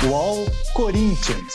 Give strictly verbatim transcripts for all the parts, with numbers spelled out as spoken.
UOL Corinthians.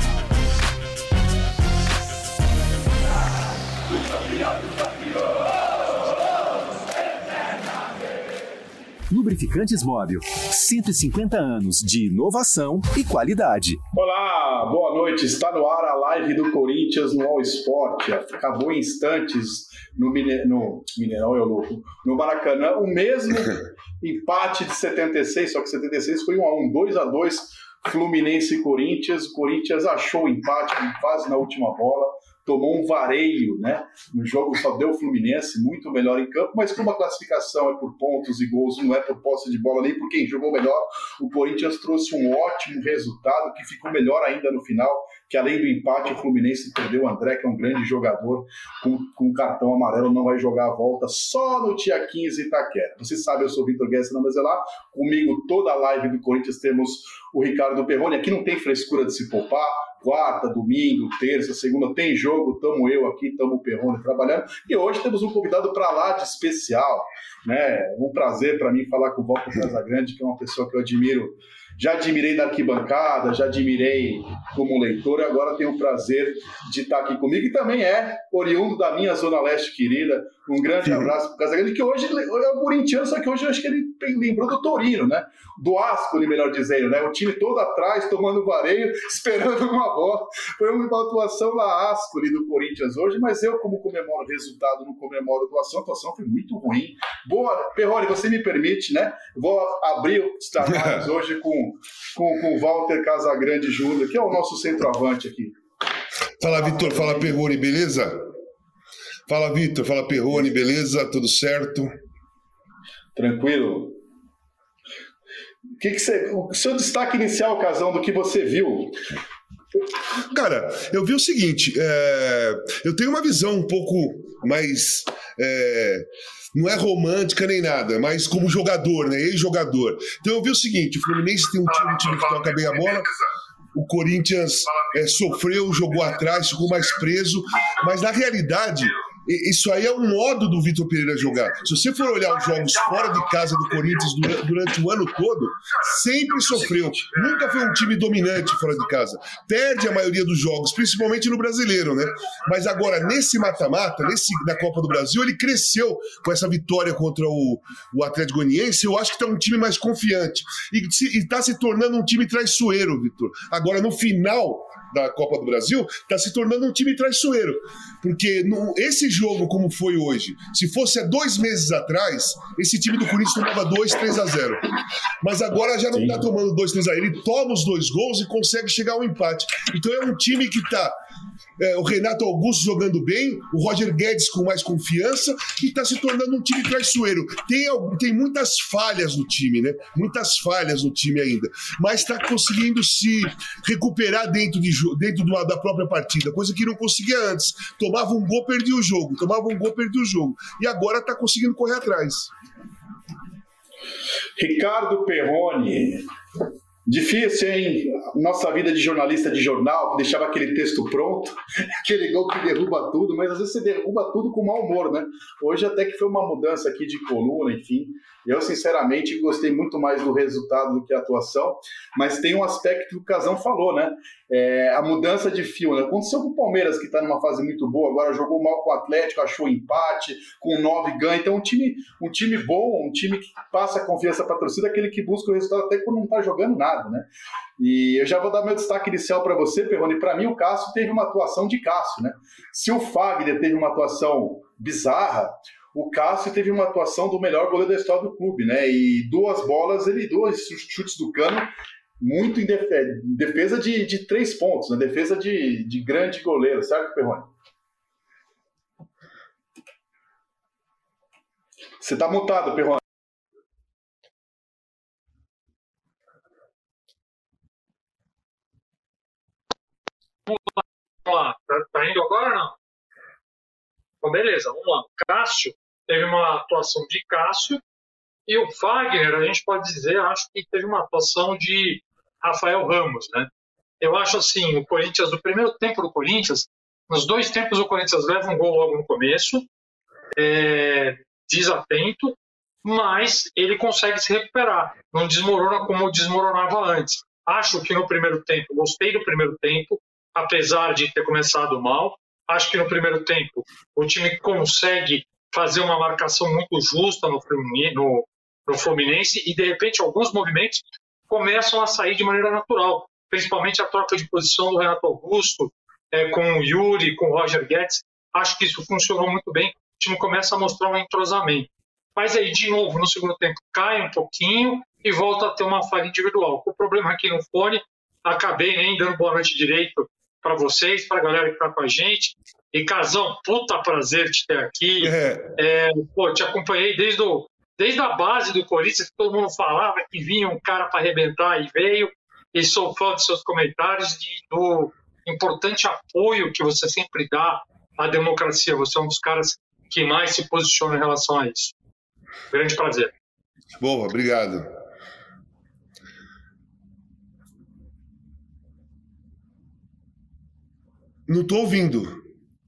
Lubrificantes Móbil, cento e cinquenta anos de inovação e qualidade. Olá, boa noite. Está no ar a live do Corinthians no All Sport. Acabou em instantes no, Mine... no... Mineirão, eu louco. No Maracanã, o mesmo empate de setenta e seis, só que setenta e seis foi um a um, dois a dois, Fluminense e Corinthians. O Corinthians achou o empate quase na última bola. Tomou um vareio, né? No jogo só deu o Fluminense, muito melhor em campo, mas como a classificação é por pontos e gols, não é por posse de bola nem por quem jogou melhor, o Corinthians trouxe um ótimo resultado que ficou melhor ainda no final, que além do empate, o Fluminense perdeu o André, que é um grande jogador, com, com cartão amarelo, não vai jogar a volta só no dia quinze em Itaquera. Você sabe, eu sou o Vitor Guedes na Mezelar, comigo toda a live do Corinthians temos o Ricardo Perrone. Aqui não tem frescura de se poupar, quarta, domingo, terça, segunda, tem jogo, tamo eu aqui, tamo o Perrone trabalhando, e hoje temos um convidado para lá de especial, né? Um prazer para mim falar com o Walter Casagrande, que é uma pessoa que eu admiro, já admirei da arquibancada, já admirei como leitor, e agora tenho o prazer de estar aqui comigo, e também é oriundo da minha Zona Leste querida. Um grande abraço para o Casagrande, que hoje é o corintiano, só que hoje eu acho que ele lembrou do Torino, né? Do Ascoli, melhor dizendo, né? O time todo atrás, tomando vareio, esperando uma bola. Foi uma atuação lá Ascoli do Corinthians hoje, mas eu, como comemoro o resultado, não comemoro a atuação. A atuação foi muito ruim. Boa, Perrone, você me permite, né? Vou abrir os trabalhos hoje com, com, com o Walter Casagrande Júnior, que é o nosso centroavante aqui. Fala, Vitor. Fala, Perrone, beleza? Fala, Vitor. Fala, Perrone, beleza? Tudo certo? Tranquilo. O que que você, o seu destaque inicial, Casão, do que você viu? Cara, eu vi o seguinte, é, eu tenho uma visão um pouco mais, é, não é romântica nem nada, mas como jogador, né, ex-jogador. Então eu vi o seguinte, o Fluminense tem um time, um time que toca bem a bola, o Corinthians é, sofreu, jogou atrás, ficou mais preso, mas na realidade... Isso aí é um modo do Vitor Pereira jogar. Se você for olhar os jogos fora de casa do Corinthians durante, durante o ano todo, sempre sofreu. Nunca foi um time dominante fora de casa. Perde a maioria dos jogos, principalmente no Brasileiro, né? Mas agora, nesse mata-mata, nesse da Copa do Brasil, ele cresceu com essa vitória contra o, o Atlético Goianiense. Eu acho que está um time mais confiante. E está se tornando um time traiçoeiro, Vitor. Agora, no final da Copa do Brasil, está se tornando um time traiçoeiro. Porque no, esse jogo, como foi hoje, se fosse há dois meses atrás, esse time do Corinthians tomava dois, três a zero. Mas agora já não está tomando dois, três a zero. Ele toma os dois gols e consegue chegar ao empate. Então é um time que está... É, o Renato Augusto jogando bem, o Roger Guedes com mais confiança e está se tornando um time traiçoeiro. Tem, tem muitas falhas no time, né? Muitas falhas no time ainda, mas está conseguindo se recuperar dentro, de, dentro de uma, da própria partida, coisa que não conseguia antes. Tomava um gol, perdia o jogo, tomava um gol, perdia o jogo. E agora está conseguindo correr atrás. Ricardo Perrone. Difícil, hein? Nossa vida de jornalista de jornal, que deixava aquele texto pronto, aquele gol que derruba tudo, mas às vezes você derruba tudo com mau humor, né? Hoje até que foi uma mudança aqui de coluna, enfim. Eu, sinceramente, gostei muito mais do resultado do que a atuação, mas tem um aspecto que o Casão falou, né? É, a mudança de fio, né? Aconteceu com o Palmeiras, que está numa fase muito boa, agora jogou mal com o Atlético, achou empate, com nove ganha. Então, um time, um time bom, um time que passa confiança para a torcida, aquele que busca o resultado até quando não está jogando nada, né? E eu já vou dar meu destaque inicial para você, Perrone. Para mim, o Cássio teve uma atuação de Cássio, né? Se o Fagner teve uma atuação bizarra, o Cássio teve uma atuação do melhor goleiro da história do clube, né? E duas bolas, ele duas chutes do Cano, muito em defesa, defesa de, de três pontos, né? Defesa de, de grande goleiro, certo, Perrone? Você tá mutado, Perrone. Vamos lá, tá, tá indo agora ou não? Então, beleza, vamos lá. Cássio teve uma atuação de Cássio e o Fagner, a gente pode dizer, acho que teve uma atuação de Rafael Ramos, né? Eu acho assim, o Corinthians, no primeiro tempo do Corinthians, nos dois tempos o Corinthians leva um gol logo no começo, é, desatento, mas ele consegue se recuperar, não desmorona como desmoronava antes. Acho que no primeiro tempo, gostei do primeiro tempo, apesar de ter começado mal. Acho que no primeiro tempo o time consegue fazer uma marcação muito justa no Fluminense, no, no Fluminense e, de repente, alguns movimentos começam a sair de maneira natural, principalmente a troca de posição do Renato Augusto é, com o Yuri, com o Roger Guedes. Acho que isso funcionou muito bem. O time começa a mostrar um entrosamento. Mas aí, de novo, no segundo tempo, cai um pouquinho e volta a ter uma falha individual. O problema aqui no fone, acabei nem dando boa noite direito para vocês, para a galera que está com a gente. E, Casão, puta prazer te ter aqui. É. É, pô, te acompanhei desde, o, desde a base do Corinthians, que todo mundo falava que vinha um cara para arrebentar e veio. E sou fã dos seus comentários e do importante apoio que você sempre dá à democracia. Você é um dos caras que mais se posiciona em relação a isso. Grande prazer. Boa, obrigado. Não estou ouvindo.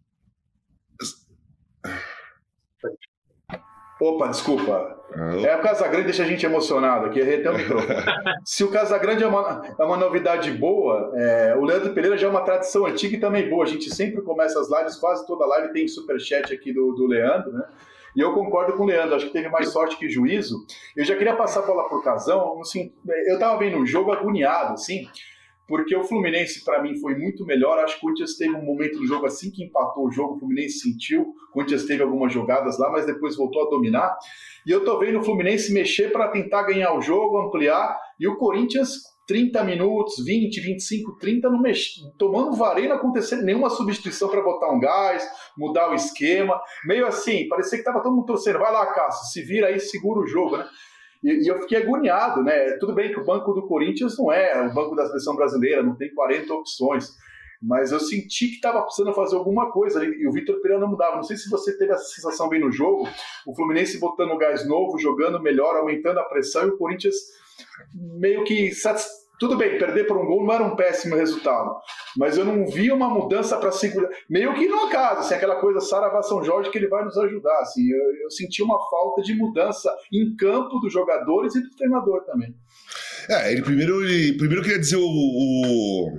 Opa, desculpa. É o Casagrande deixa a gente emocionado aqui. Até o microfone. Se o Casagrande é uma, é uma novidade boa, é, o Leandro Pereira já é uma tradição antiga e também boa. A gente sempre começa as lives, quase toda live tem superchat aqui do, do Leandro, né? E eu concordo com o Leandro, acho que teve mais sorte que juízo. Eu já queria passar a bola pro Casão. Assim, eu estava vendo um jogo agoniado, assim, porque o Fluminense, para mim, foi muito melhor. Acho que o Corinthians teve um momento do jogo assim que empatou o jogo, o Fluminense sentiu. O Corinthians teve algumas jogadas lá, mas depois voltou a dominar. E eu tô vendo o Fluminense mexer para tentar ganhar o jogo, ampliar. E o Corinthians, trinta minutos, vinte, vinte e cinco, trinta, não mexe, tomando vareio, não acontecendo nenhuma substituição para botar um gás, mudar o esquema. Meio assim, parecia que tava todo mundo torcendo. Vai lá, Cássio, se vira aí, segura o jogo, né? E, e eu fiquei agoniado, né? Tudo bem que o banco do Corinthians não é o banco da seleção brasileira, não tem quarenta opções, mas eu senti que estava precisando fazer alguma coisa ali, e o Vitor Pereira não mudava. Não sei se você teve essa sensação bem no jogo, o Fluminense botando o gás novo, jogando melhor, aumentando a pressão, e o Corinthians meio que... Satisf... Tudo bem, perder por um gol não era um péssimo resultado, mas eu não vi uma mudança para segurar, meio que no acaso, assim, aquela coisa Saravá São Jorge que ele vai nos ajudar, assim, eu, eu senti uma falta de mudança em campo dos jogadores e do treinador também. É, ele primeiro, ele, primeiro queria dizer o, o,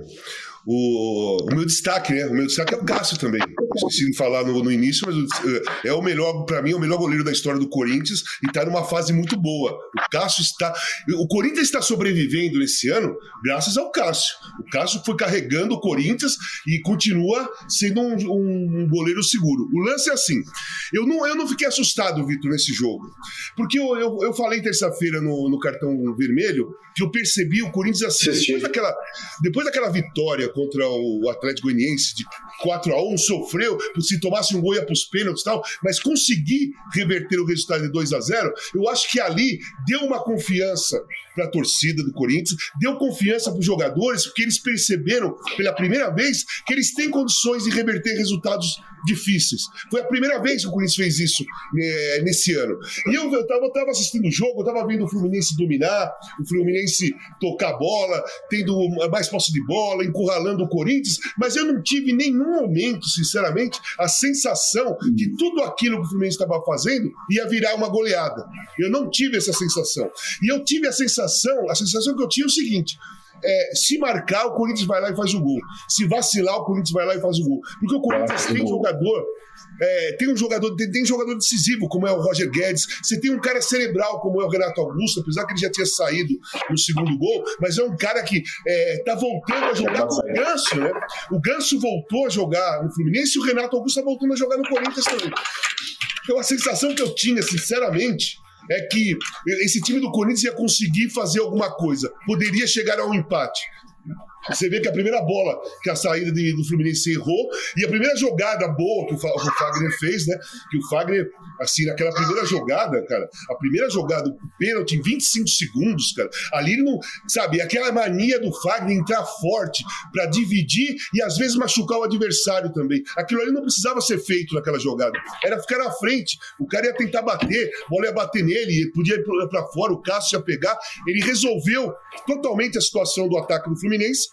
o, o meu destaque, né? O meu destaque é o Cássio também. Esqueci de falar no, no início, mas é o melhor, para mim, é o melhor goleiro da história do Corinthians e está numa fase muito boa. O Cássio está. O Corinthians está sobrevivendo esse ano graças ao Cássio. O Cássio foi carregando o Corinthians e continua sendo um, um, um goleiro seguro. O lance é assim. Eu não, eu não fiquei assustado, Vitor, nesse jogo. Porque eu, eu, eu falei terça-feira no, no Cartão Vermelho que eu percebi o Corinthians assim. Depois daquela, depois daquela vitória contra o Atlético Goianiense de quatro a um, sofreu, se tomasse um gol ia para os pênaltis e tal, mas conseguir reverter o resultado de dois a zero, eu acho que ali deu uma confiança para a torcida do Corinthians, deu confiança para os jogadores, porque eles perceberam pela primeira vez que eles têm condições de reverter resultados difíceis. Foi a primeira vez que o Corinthians fez isso né, nesse ano. E eu estava assistindo o jogo, eu estava vendo o Fluminense dominar, o Fluminense tocar a bola, tendo mais posse de bola, encurralando o Corinthians, mas eu não tive em nenhum momento, sinceramente, a sensação que tudo aquilo que o Fluminense estava fazendo ia virar uma goleada. Eu não tive essa sensação. E eu tive a sensação, a sensação que eu tinha é o seguinte: É, se marcar, o Corinthians vai lá e faz o gol. Se vacilar, o Corinthians vai lá e faz o gol. Porque o Corinthians tem jogador, é, tem um jogador, tem, tem jogador decisivo, como é o Roger Guedes. Você tem um cara cerebral, como é o Renato Augusto, apesar que ele já tinha saído no segundo gol, mas é um cara que é, tá voltando a jogar com o Ganso, né? O Ganso voltou a jogar no Fluminense e o Renato Augusto tá voltando a jogar no Corinthians também. Então a sensação que eu tinha, sinceramente, é que esse time do Corinthians ia conseguir fazer alguma coisa. Poderia chegar ao empate. Você vê que a primeira bola que a saída de, do Fluminense errou, e a primeira jogada boa que o, o Fagner fez, né? Que o Fagner, assim, naquela primeira jogada, cara, a primeira jogada, o pênalti em vinte e cinco segundos, cara, ali ele não, sabe, aquela mania do Fagner entrar forte pra dividir e às vezes machucar o adversário também. Aquilo ali não precisava ser feito naquela jogada. Era ficar na frente, o cara ia tentar bater, a bola ia bater nele, podia ir pra fora, o Cássio ia pegar. Ele resolveu totalmente a situação do ataque do Fluminense.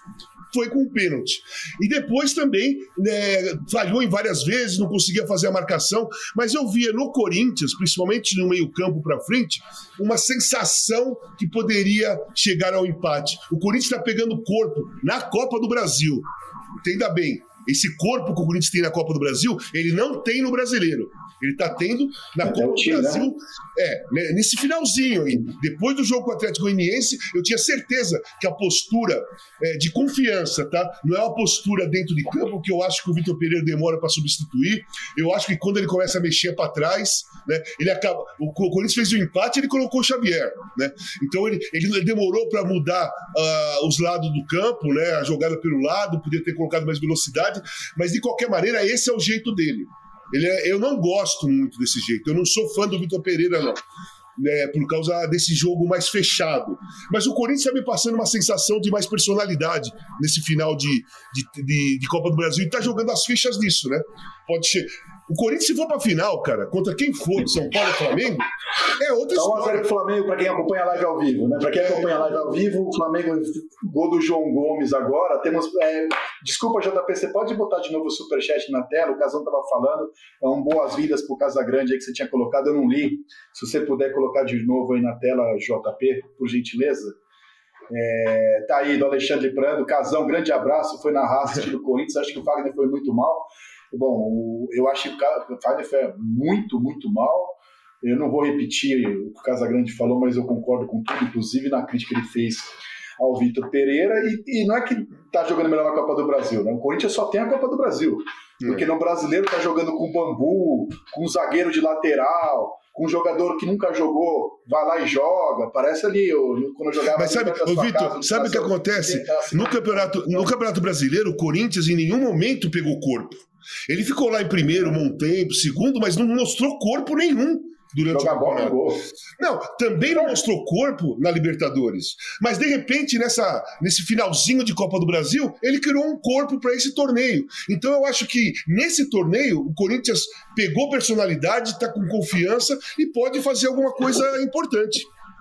foi com o pênalti. E depois também né, falhou em várias vezes, não conseguia fazer a marcação, mas eu via no Corinthians, principalmente no meio-campo para frente, uma sensação que poderia chegar ao empate. O Corinthians está pegando corpo na Copa do Brasil. Entenda bem, esse corpo que o Corinthians tem na Copa do Brasil, ele não tem no Brasileiro. Ele está tendo na é Copa time, do Brasil, né? é, nesse finalzinho aí. Depois do jogo com o Atlético Goianiense, eu tinha certeza que a postura é, de confiança, tá? Não é uma postura dentro de campo, que eu acho que o Vitor Pereira demora para substituir. Eu acho que quando ele começa a mexer para trás, né, ele acaba. O Corinthians fez o empate, ele colocou o Xavier, né? Então ele, ele demorou para mudar uh, os lados do campo, né? A jogada pelo lado, podia ter colocado mais velocidade, mas de qualquer maneira, esse é o jeito dele. Ele é, eu não gosto muito desse jeito, eu não sou fã do Vitor Pereira, não, né, por causa desse jogo mais fechado. Mas o Corinthians está me passando uma sensação de mais personalidade nesse final de, de, de, de Copa do Brasil e está jogando as fichas nisso, né? Pode ser. O Corinthians, se for pra final, cara, contra quem for, São Paulo ou Flamengo, é outra então, história. Então, o Flamengo, pra quem acompanha a live ao vivo, né? Pra quem acompanha a live ao vivo, o Flamengo, gol do João Gomes agora. Temos. É, desculpa, J P, você pode botar de novo o superchat na tela? O Casão tava falando. É um boas-vindas pro Casagrande aí que você tinha colocado, eu não li. Se você puder colocar de novo aí na tela, J P, por gentileza. É, tá aí do Alexandre Prando. Casão, grande abraço. Foi na raça do Corinthians. Acho que o Fagner foi muito mal. Bom, eu acho que o Fagner foi muito, muito mal. Eu não vou repetir o que o Casagrande falou, mas eu concordo com tudo, inclusive na crítica que ele fez ao Vitor Pereira. E, e não é que está jogando melhor na Copa do Brasil, né? O Corinthians só tem a Copa do Brasil. Porque no Brasileiro está jogando com bambu, com um zagueiro de lateral, com um jogador que nunca jogou, vai lá e joga. Parece ali, eu, quando eu jogava... Mas sabe, ô, Vitor, sabe o que acontece? No campeonato, no campeonato Brasileiro, o Corinthians em nenhum momento pegou corpo. Ele ficou lá em primeiro, um tempo, segundo, mas não mostrou corpo nenhum durante Joga o campeonato. Bola, não, também não mostrou corpo na Libertadores. Mas, de repente, nessa, nesse finalzinho de Copa do Brasil, ele criou um corpo para esse torneio. Então, eu acho que, nesse torneio, o Corinthians pegou personalidade, está com confiança e pode fazer alguma coisa importante.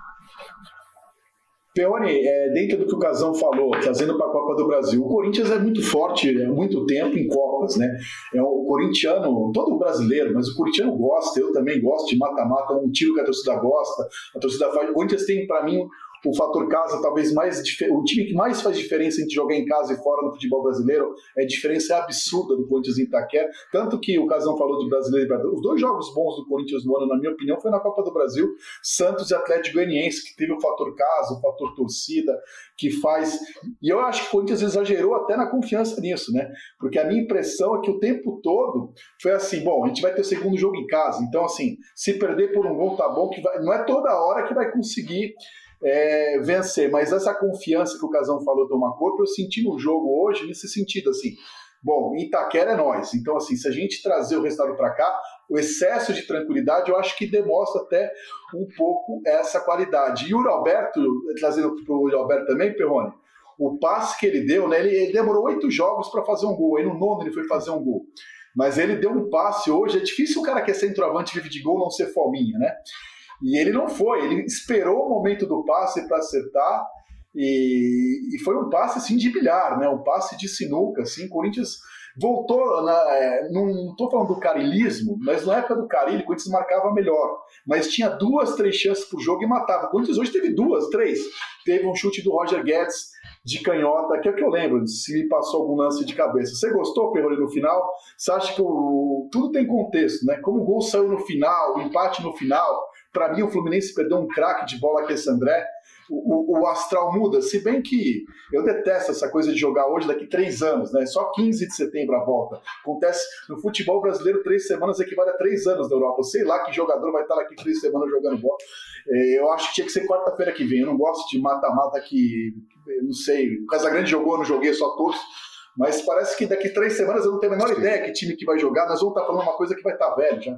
Peone, é, dentro do que o Casão falou, trazendo para a Copa do Brasil, o Corinthians é muito forte há muito tempo em Copas, né? É o corintiano, todo brasileiro, mas o corintiano gosta, eu também gosto de mata-mata, um tiro que a torcida gosta, a torcida faz. O Corinthians tem, para mim, o fator casa talvez mais... O time que mais faz diferença entre jogar em casa e fora no futebol brasileiro é a diferença absurda do Corinthians em Itaquera. Tanto que o Casão falou de brasileiro e brasileiro. Os dois jogos bons do Corinthians no ano, na minha opinião, foi na Copa do Brasil, Santos e Atlético Goianiense, que teve o fator casa, o fator torcida, que faz... E eu acho que o Corinthians exagerou até na confiança nisso, né? Porque a minha impressão é que o tempo todo foi assim, bom, a gente vai ter o segundo jogo em casa, então assim, se perder por um gol tá bom, que vai... não é toda hora que vai conseguir É, vencer, mas essa confiança que o Casão falou tomar corpo, eu senti no jogo hoje nesse sentido, assim, bom, Itaquera é nós, então assim, se a gente trazer o resultado para cá, o excesso de tranquilidade eu acho que demonstra até um pouco essa qualidade. E o Alberto, trazendo para o Alberto também, Perrone, o passe que ele deu, né, ele, ele demorou oito jogos para fazer um gol, aí no nono ele foi fazer um gol, mas ele deu um passe hoje, é difícil o cara que é centroavante vive de gol não ser fominha, né? E ele não foi, ele esperou o momento do passe para acertar e, e foi um passe assim de bilhar, né? Um passe de sinuca, assim, o Corinthians voltou, na, não estou falando do carilismo, mas na época do Carille o Corinthians marcava melhor, mas tinha duas, três chances por jogo e matava. O Corinthians hoje teve duas, três, teve um chute do Roger Guedes de canhota, que é o que eu lembro, se me passou algum lance de cabeça. Você gostou, Perrone, no final? Você acha que o, tudo tem contexto, né? Como o gol saiu no final, o empate no final. Para mim, o Fluminense perdeu um craque de bola que é esse André. O, o, o astral muda, se bem que eu detesto essa coisa de jogar hoje daqui três anos, né? Só quinze de setembro a volta. Acontece no futebol brasileiro, três semanas equivale a três anos na Europa. Eu sei lá que jogador vai estar aqui três semanas jogando bola. É, eu acho que tinha que ser quarta-feira que vem. Eu não gosto de mata-mata que, não sei, o Casagrande jogou, eu não joguei, só torço. Mas parece que daqui três semanas eu não tenho a menor ideia que time que vai jogar. Nós vamos estar falando uma coisa que vai estar velho já.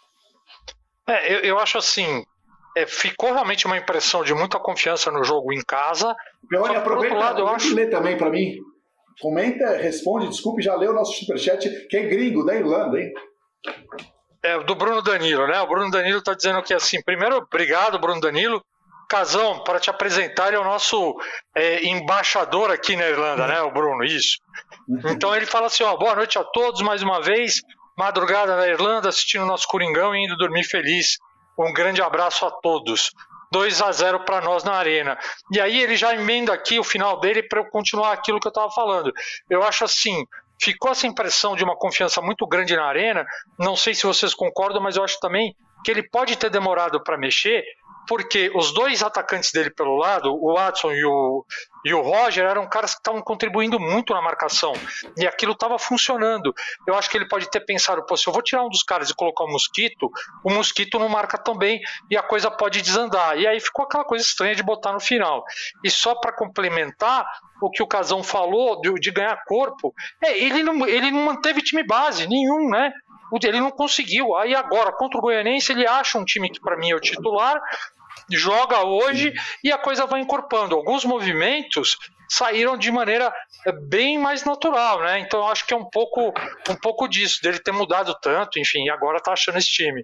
É, eu, eu acho assim, é, ficou realmente uma impressão de muita confiança no jogo em casa. Peone, aproveita por outro lado, eu acho... ler também para mim. Comenta, responde, desculpe, já leu o nosso superchat, que é gringo, da Irlanda, hein? É, do Bruno Danilo, né? O Bruno Danilo tá dizendo que assim, primeiro, obrigado, Bruno Danilo. Casão, para te apresentar, ele é o nosso é, embaixador aqui na Irlanda, né, o Bruno? Isso. Então ele fala assim, ó, boa noite a todos mais uma vez, madrugada na Irlanda, assistindo o nosso Coringão e indo dormir feliz. Um grande abraço a todos. dois a zero para nós na Arena. E aí ele já emenda aqui o final dele para eu continuar aquilo que eu estava falando. Eu acho assim, ficou essa impressão de uma confiança muito grande na Arena, não sei se vocês concordam, mas eu acho também que ele pode ter demorado para mexer, porque os dois atacantes dele pelo lado, o Watson e o, e o Roger, eram caras que estavam contribuindo muito na marcação, e aquilo estava funcionando. Eu acho que ele pode ter pensado, pô, se eu vou tirar um dos caras e colocar o Mosquito, o Mosquito não marca tão bem, e a coisa pode desandar. E aí ficou aquela coisa estranha de botar no final. E só para complementar o que o Casão falou de, de ganhar corpo, é, ele, não, ele não manteve time base nenhum, né? Ele não conseguiu. Aí agora, contra o Goianense, ele acha um time que para mim é o titular, joga hoje e a coisa vai encorpando. Alguns movimentos saíram de maneira bem mais natural, né? Então eu acho que é um pouco, um pouco disso, dele ter mudado tanto, enfim, e agora tá achando esse time.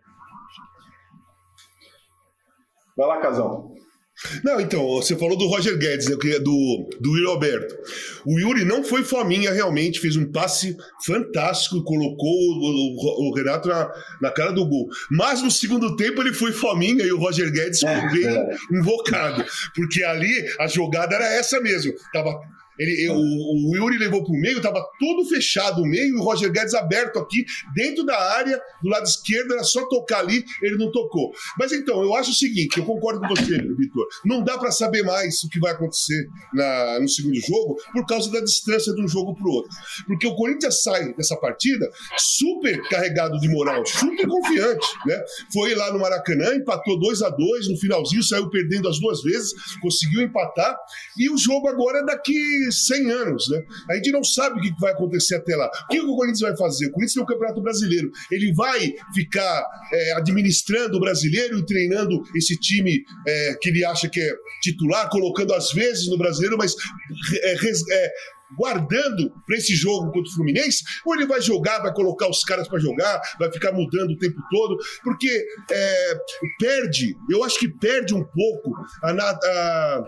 Vai lá, Casão. Não, então, você falou do Roger Guedes, né, do, do Yuri Alberto. O Yuri não foi fominha, realmente, fez um passe fantástico e colocou o, o, o Renato na, na cara do gol. Mas no segundo tempo ele foi fominha e o Roger Guedes ficou bem invocado, porque ali a jogada era essa mesmo. Tava... Ele, o, o Yuri levou para o meio, estava todo fechado o meio, e o Roger Guedes aberto aqui, dentro da área, do lado esquerdo, era só tocar ali, ele não tocou. Mas então, eu acho o seguinte, eu concordo com você, Vitor, não dá para saber mais o que vai acontecer na, no segundo jogo, por causa da distância de um jogo para o outro. Porque o Corinthians sai dessa partida super carregado de moral, super confiante, né? Foi lá no Maracanã, empatou dois a dois, no finalzinho saiu perdendo as duas vezes, conseguiu empatar, e o jogo agora é daqui cem anos, né? A gente não sabe o que vai acontecer até lá. O que o Corinthians vai fazer? O Corinthians tem o Campeonato Brasileiro. Ele vai ficar é, administrando o brasileiro e treinando esse time é, que ele acha que é titular, colocando às vezes no brasileiro, mas é, é, guardando para esse jogo contra o Fluminense? Ou ele vai jogar, vai colocar os caras para jogar, vai ficar mudando o tempo todo? Porque é, perde, eu acho que perde um pouco a, a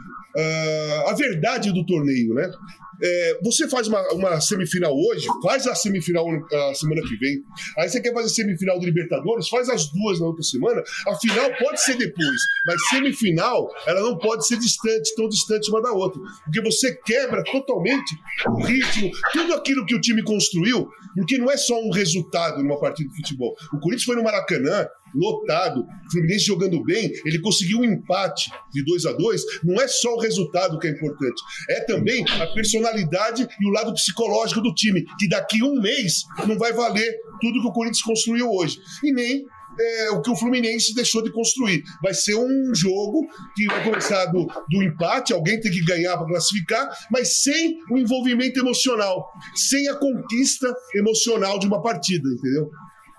Uh, a verdade do torneio, né? É, você faz uma, uma semifinal hoje, faz a semifinal a semana que vem. Aí você quer fazer semifinal do Libertadores, faz as duas na outra semana. A final pode ser depois, mas semifinal ela não pode ser distante, tão distante uma da outra, porque você quebra totalmente o ritmo, tudo aquilo que o time construiu, porque não é só um resultado numa partida de futebol. O Corinthians foi no Maracanã, lotado, o Fluminense jogando bem, ele conseguiu um empate de dois a dois, não é só o resultado que é importante, é também a personalidade e o lado psicológico do time, que daqui a um mês não vai valer tudo que o Corinthians construiu hoje, e nem é, o que o Fluminense deixou de construir. Vai ser um jogo que vai começar do, do empate, alguém tem que ganhar para classificar, mas sem o envolvimento emocional, sem a conquista emocional de uma partida, entendeu?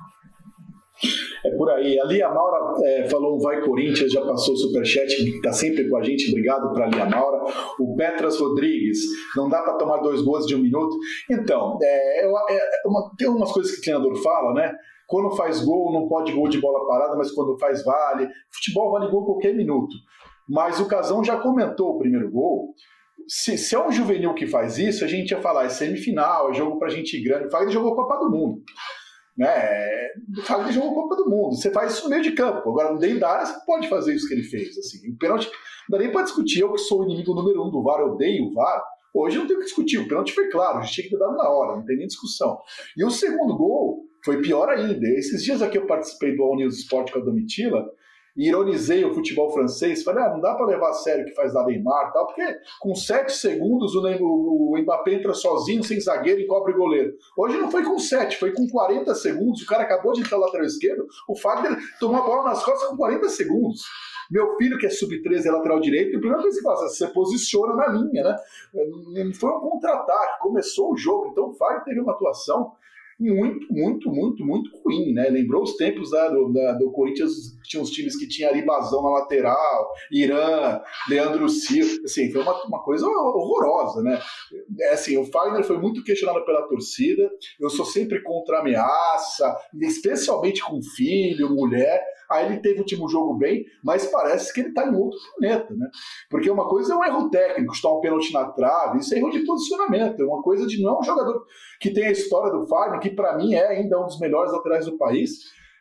É por aí. A Lia Maura é, falou um vai Corinthians, já passou o superchat, que está sempre com a gente, obrigado para a Lia Maura. O Petras Rodrigues, não dá para tomar dois gols de um minuto. Então, é, é uma, tem umas coisas que o treinador fala, né? Quando faz gol, não pode gol de bola parada, mas quando faz vale. Futebol vale gol qualquer minuto. Mas o Casão já comentou o primeiro gol. Se, se é um juvenil que faz isso, a gente ia falar, é semifinal, é jogo para gente grande. O Fagner jogou Copa do Mundo. Né? O Fagner jogou Copa do Mundo. Você faz isso no meio de campo. Agora, no dentro da área, você pode fazer isso que ele fez. Assim. O pênalti, não dá nem para discutir. Eu que sou o inimigo número um do V A R, eu odeio o V A R. Hoje não tem o que discutir. O pênalti foi claro, a gente tinha que ter dado na hora, não tem nem discussão. E o segundo gol foi pior ainda. Esses dias aqui eu participei do All News Sport com a Domitila e ironizei o futebol francês. Falei, ah, não dá para levar a sério o que faz da Neymar, tal, porque com sete segundos o, Neymar, o Mbappé entra sozinho, sem zagueiro e cobre o goleiro. Hoje não foi com sete, foi com quarenta segundos. O cara acabou de entrar lateral esquerdo, o Fagner tomou a bola nas costas com quarenta segundos. Meu filho, que é sub treze, é lateral direito, a primeira coisa que faz, você posiciona na linha, né? Foi um contra-ataque, começou o jogo, então o Fagner teve uma atuação muito, muito, muito, muito ruim, né? Lembrou os tempos da, do, da, do Corinthians, tinha uns times que tinha Aribazão na lateral, Irã, Leandro Silva, assim, foi uma, uma coisa horrorosa, né? É, assim, o Fagner foi muito questionado pela torcida, eu sou sempre contra a ameaça, especialmente com filho, mulher. Aí ele teve o último jogo bem, mas parece que ele está em outro planeta, né? Porque uma coisa é um erro técnico, chutar um pênalti na trave, isso é erro de posicionamento, é uma coisa de não é um jogador que tem a história do Fagner, que para mim é ainda um dos melhores laterais do país,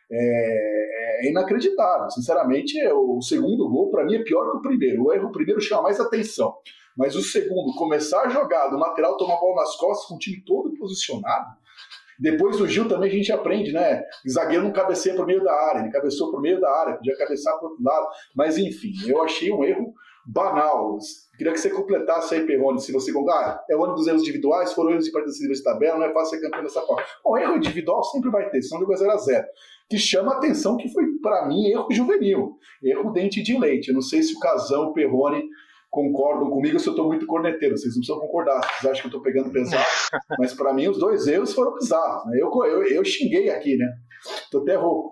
é, é inacreditável. Sinceramente, é, o segundo gol para mim é pior que o primeiro. O erro primeiro chama mais atenção, mas o segundo, começar a jogar do lateral, tomar a bola nas costas com o time todo posicionado. Depois do Gil também a gente aprende, né? O zagueiro não cabeceia por meio da área, ele cabeceou por meio da área, podia cabeçar para o outro lado. Mas enfim, eu achei um erro banal. Queria que você completasse aí, Perrone, se você ah, é o ano dos erros individuais, foram erros de participação de tabela, não é fácil ser campeão dessa forma. Bom, erro individual sempre vai ter, senão jogo é zero a zero. Que chama a atenção que foi, para mim, erro juvenil, erro dente de leite. Eu não sei se o Casão, o Perrone concordam comigo ou se eu estou muito corneteiro. Vocês não precisam concordar, vocês acham que eu estou pegando pesado. Mas para mim os dois erros foram bizarros. Né? Eu, eu, eu xinguei aqui, né? Tô até rouco.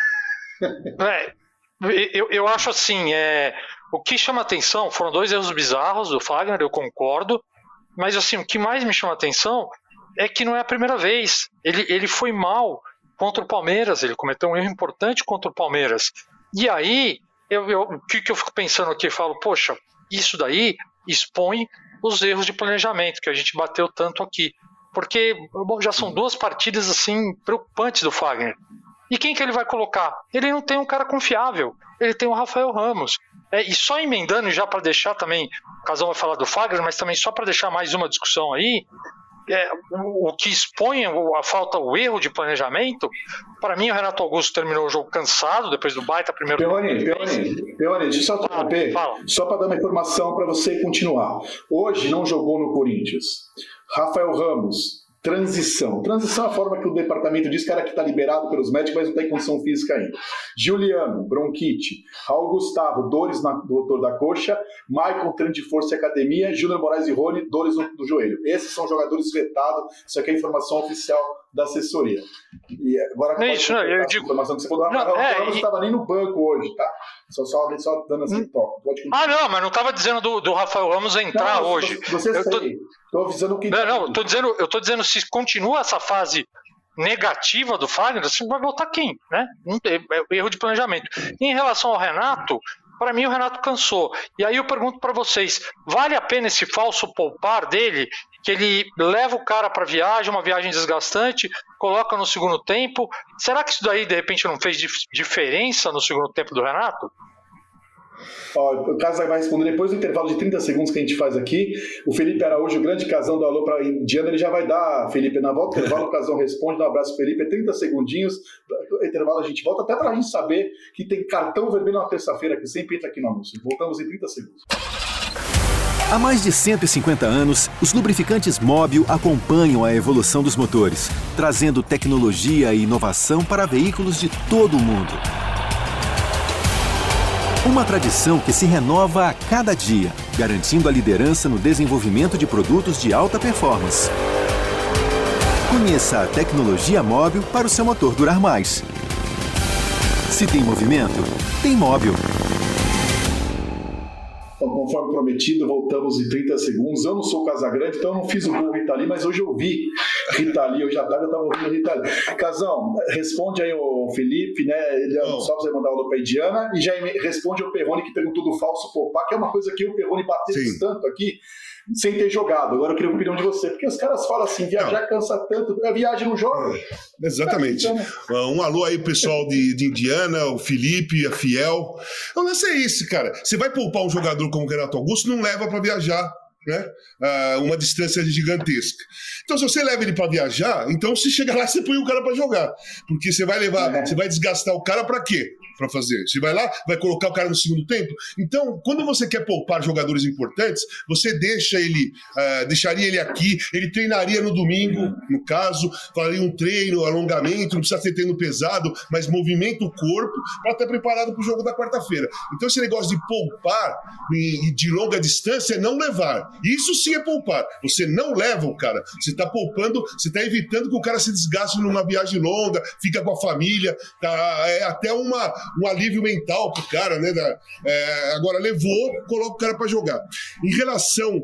É, eu, eu acho assim, é, o que chama atenção foram dois erros bizarros do Fagner, eu concordo. Mas assim, o que mais me chama atenção é que não é a primeira vez. Ele, ele foi mal contra o Palmeiras, ele cometeu um erro importante contra o Palmeiras. E aí, eu, eu, o que, que eu fico pensando aqui? Eu falo, poxa, isso daí expõe os erros de planejamento que a gente bateu tanto aqui. Porque bom, já são duas partidas assim preocupantes do Fagner. E quem que ele vai colocar? Ele não tem um cara confiável. Ele tem o Rafael Ramos. É, e só emendando, já para deixar também, o Casão vai falar do Fagner, mas também só para deixar mais uma discussão aí, é, o, o que expõe a falta, o erro de planejamento, para mim o Renato Augusto terminou o jogo cansado, depois do baita primeiro Perrone, Perrone, Perrone, deixa eu só interromper, só para dar uma informação para você continuar. Hoje não jogou no Corinthians Rafael Ramos, transição. Transição é a forma que o departamento diz, cara, que está liberado pelos médicos, mas não tem condição física ainda. Juliano, bronquite. Raul Gustavo, dores na, do doutor da coxa. Maicon, treino de força e academia. Júnior Moraes e Rony, dores no, do joelho. Esses são jogadores vetados. Isso aqui é a informação oficial da assessoria. E agora, é isso, não, eu digo... informação que você falou, Rafael é, Ramos estava e... nem no banco hoje, tá? Só, só, só dando assim, toque. Ah, não, mas não estava dizendo do, do Rafael Ramos entrar não, hoje. Você eu sei. Tô... Tô avisando que... Não, não, eu tô dizendo, eu tô dizendo se continua essa fase negativa do Fagner, você vai voltar quem, né? É erro de planejamento. E em relação ao Renato, para mim o Renato cansou. E aí eu pergunto para vocês, vale a pena esse falso poupar dele, que ele leva o cara para viagem, uma viagem desgastante, coloca no segundo tempo? Será que isso daí de repente não fez dif- diferença no segundo tempo do Renato? Ó, o Casão vai responder depois do intervalo de trinta segundos que a gente faz aqui. O Felipe Araújo, o grande Casão, do alô para Indiana, ele já vai dar, Felipe, na volta do intervalo o Casão responde, dá um abraço Felipe, é trinta segundinhos, intervalo a gente volta, até para a gente saber que tem cartão vermelho na terça-feira, que sempre entra aqui no anúncio. Voltamos em trinta segundos. Há mais de cento e cinquenta anos, os lubrificantes Mobil acompanham a evolução dos motores, trazendo tecnologia e inovação para veículos de todo o mundo. Uma tradição que se renova a cada dia, garantindo a liderança no desenvolvimento de produtos de alta performance. Conheça a tecnologia Mobil para o seu motor durar mais. Se tem movimento, tem Mobil. Então, conforme prometido, voltamos em trinta segundos. Eu não sou o Casagrande, então eu não fiz o gol Rita Lee, mas hoje eu vi Rita Lee, hoje à tarde eu estava ouvindo Rita Lee. Casão, responde aí o Felipe, né? Ele oh. só você mandar o alô pra Diana, e já responde o Perrone que perguntou do falso poupar, que é uma coisa que o Perrone bateu tanto aqui, sem ter jogado. Agora eu queria uma opinião de você, porque os caras falam assim, viajar não. cansa tanto, a viagem não joga. É, exatamente. Um alô aí, pessoal de, de Indiana, o Felipe, a Fiel. O lance é esse, cara. Você vai poupar um jogador como o Renato Augusto, não leva para viajar, né? Ah, uma distância gigantesca. Então, se você leva ele para viajar, então se chegar lá, você põe o cara para jogar. Porque você vai levar, é. você vai desgastar o cara para quê? para fazer. Você vai lá, vai colocar o cara no segundo tempo. Então, quando você quer poupar jogadores importantes, você deixa ele, uh, deixaria ele aqui, ele treinaria no domingo, no caso, faria um treino, alongamento, não precisa ter treino pesado, mas movimenta o corpo para estar preparado para o jogo da quarta-feira. Então, esse negócio de poupar e de longa distância é não levar. Isso sim é poupar. Você não leva o cara. Você está poupando, você está evitando que o cara se desgaste numa viagem longa, fica com a família, tá, é até uma, um alívio mental pro cara, né? Da, é, agora levou, coloca o cara para jogar. Em relação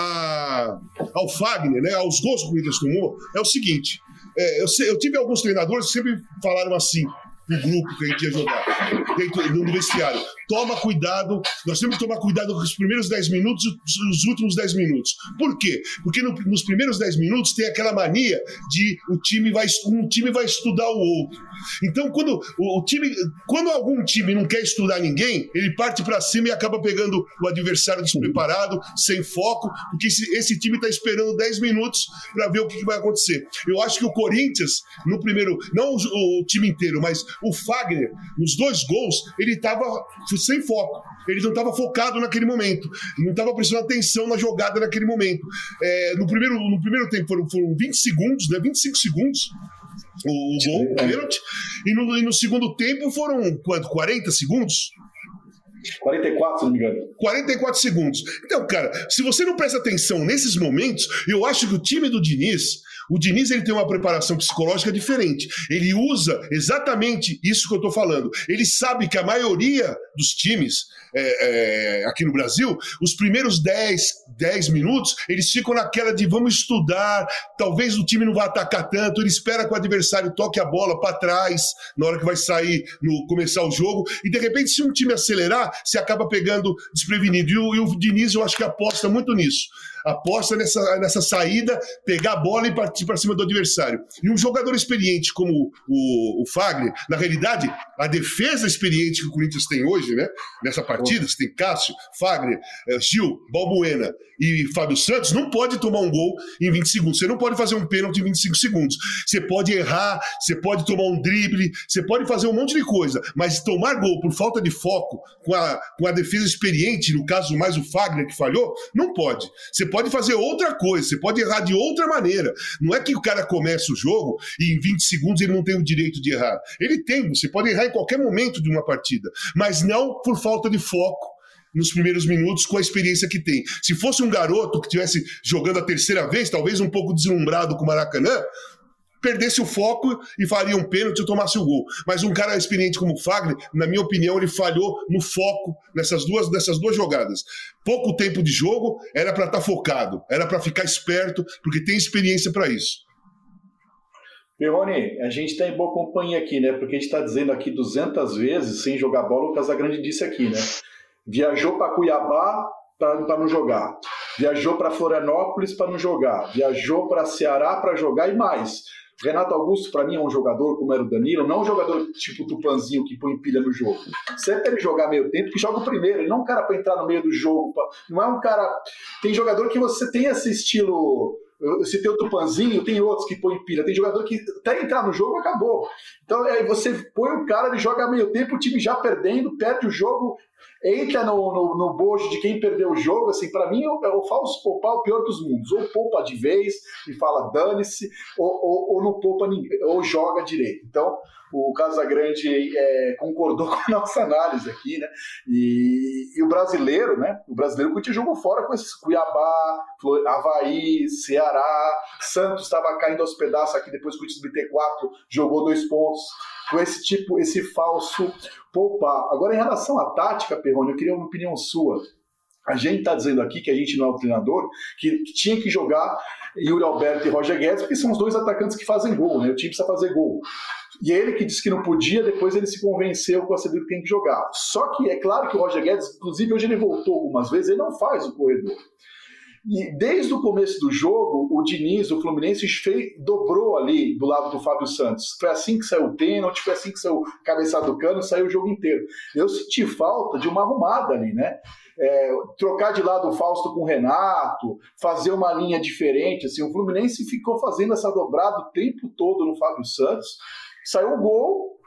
a, ao Fagner, né, aos gols que o Corinthians tomou, é o seguinte, é, eu, eu tive alguns treinadores que sempre falaram assim, no grupo que a gente ia jogar, dentro do vestiário. Toma cuidado, nós temos que tomar cuidado com os primeiros dez minutos e os últimos dez minutos. Por quê? Porque no, nos primeiros dez minutos tem aquela mania de o time vai, um time vai estudar o outro. Então, quando o, o time, quando algum time não quer estudar ninguém, ele parte para cima e acaba pegando o adversário despreparado, sem foco, porque esse, esse time está esperando dez minutos para ver o que, que vai acontecer. Eu acho que o Corinthians, no primeiro, não o, o time inteiro, mas o Fagner, nos dois gols, ele estava sem foco. Ele não estava focado naquele momento. Não estava prestando atenção na jogada naquele momento. É, no, primeiro, no primeiro tempo foram, foram vinte segundos, né? vinte e cinco segundos o, o gol, o pênalti. E no, e no segundo tempo foram quanto? quarenta segundos? quarenta e quatro, se não me engano. quarenta e quatro segundos. Então, cara, se você não presta atenção nesses momentos, eu acho que o time do Diniz, o Diniz ele tem uma preparação psicológica diferente. Ele usa exatamente isso que eu estou falando. Ele sabe que a maioria dos times é, é, aqui no Brasil, os primeiros dez, dez minutos, eles ficam naquela de vamos estudar, talvez o time não vá atacar tanto, ele espera que o adversário toque a bola para trás, na hora que vai sair, no começar o jogo, e de repente se um time acelerar, você acaba pegando desprevenido. E o, e o Diniz, eu acho que aposta muito nisso. Aposta nessa, nessa saída, pegar a bola e partir para cima do adversário. E um jogador experiente como o, o Fagner, na realidade, a defesa experiente que o Corinthians tem hoje, né, nessa partida, você tem Cássio, Fagner, Gil, Balbuena e Fábio Santos, não pode tomar um gol em vinte segundos. Você não pode fazer um pênalti em vinte e cinco segundos. Você pode errar, você pode tomar um drible, você pode fazer um monte de coisa, mas tomar gol por falta de foco com a, com a defesa experiente, no caso mais o Fagner que falhou, não pode. Você pode fazer outra coisa, você pode errar de outra maneira. Não é que o cara começa o jogo e em vinte segundos ele não tem o direito de errar. Ele tem, você pode errar em qualquer momento de uma partida, mas não por falta de foco nos primeiros minutos com a experiência que tem. Se fosse um garoto que estivesse jogando a terceira vez, talvez um pouco deslumbrado com o Maracanã, perdesse o foco e faria um pênalti ou tomasse o gol. Mas um cara experiente como o Fagner, na minha opinião, ele falhou no foco nessas duas, nessas duas jogadas. Pouco tempo de jogo, era para estar focado, era para ficar esperto, porque tem experiência para isso. Perrone, a gente está em boa companhia aqui, né? Porque a gente está dizendo aqui duzentas vezes, sem jogar bola, o Casagrande disse aqui, né? Viajou para Cuiabá para não jogar. Viajou para Florianópolis para não jogar. Viajou para Ceará para jogar e mais. Renato Augusto, para mim, é um jogador como era o Danilo, não um jogador tipo Tupanzinho que põe pilha no jogo. Sempre ele jogar meio tempo, que joga o primeiro. Ele não é um cara para entrar no meio do jogo. Pra... Não é um cara... Tem jogador que você tem esse estilo... Se tem o Tupanzinho, tem outros que põem pilha. Tem jogador que até entrar no jogo, acabou. Então aí você põe o cara, ele joga meio tempo, o time já perdendo, perde o jogo, entra no, no, no bojo de quem perdeu o jogo. Assim, para mim, eu, eu faço poupar o pior dos mundos. Ou poupa de vez e fala dane-se, ou, ou, ou não poupa ninguém, ou joga direito. Então, o Casagrande é, concordou com a nossa análise aqui, né? E, e o brasileiro, né? O brasileiro curte jogo fora com esses Cuiabá, Avaí, Ceará, Santos estava caindo aos pedaços aqui depois que o Corinthians B T quatro jogou dois pontos. Com esse tipo, esse falso poupar. Agora, em relação à tática, Perrone, eu queria uma opinião sua. A gente está dizendo aqui que a gente não é o treinador, que, que tinha que jogar Yuri Alberto e Roger Guedes, porque são os dois atacantes que fazem gol, né? O time precisa fazer gol. E ele que disse que não podia, depois ele se convenceu com a saída que tem que jogar. Só que é claro que o Roger Guedes, inclusive hoje ele voltou algumas vezes, ele não faz o corredor. E desde o começo do jogo, o Diniz, o Fluminense, fez, dobrou ali do lado do Fábio Santos. Foi assim que saiu o pênalti, foi assim que saiu o cabeçado do cano, saiu o jogo inteiro. Eu senti falta de uma arrumada ali, né? É, trocar de lado o Fausto com o Renato, fazer uma linha diferente. Assim, o Fluminense ficou fazendo essa dobrada o tempo todo no Fábio Santos. Saiu o gol,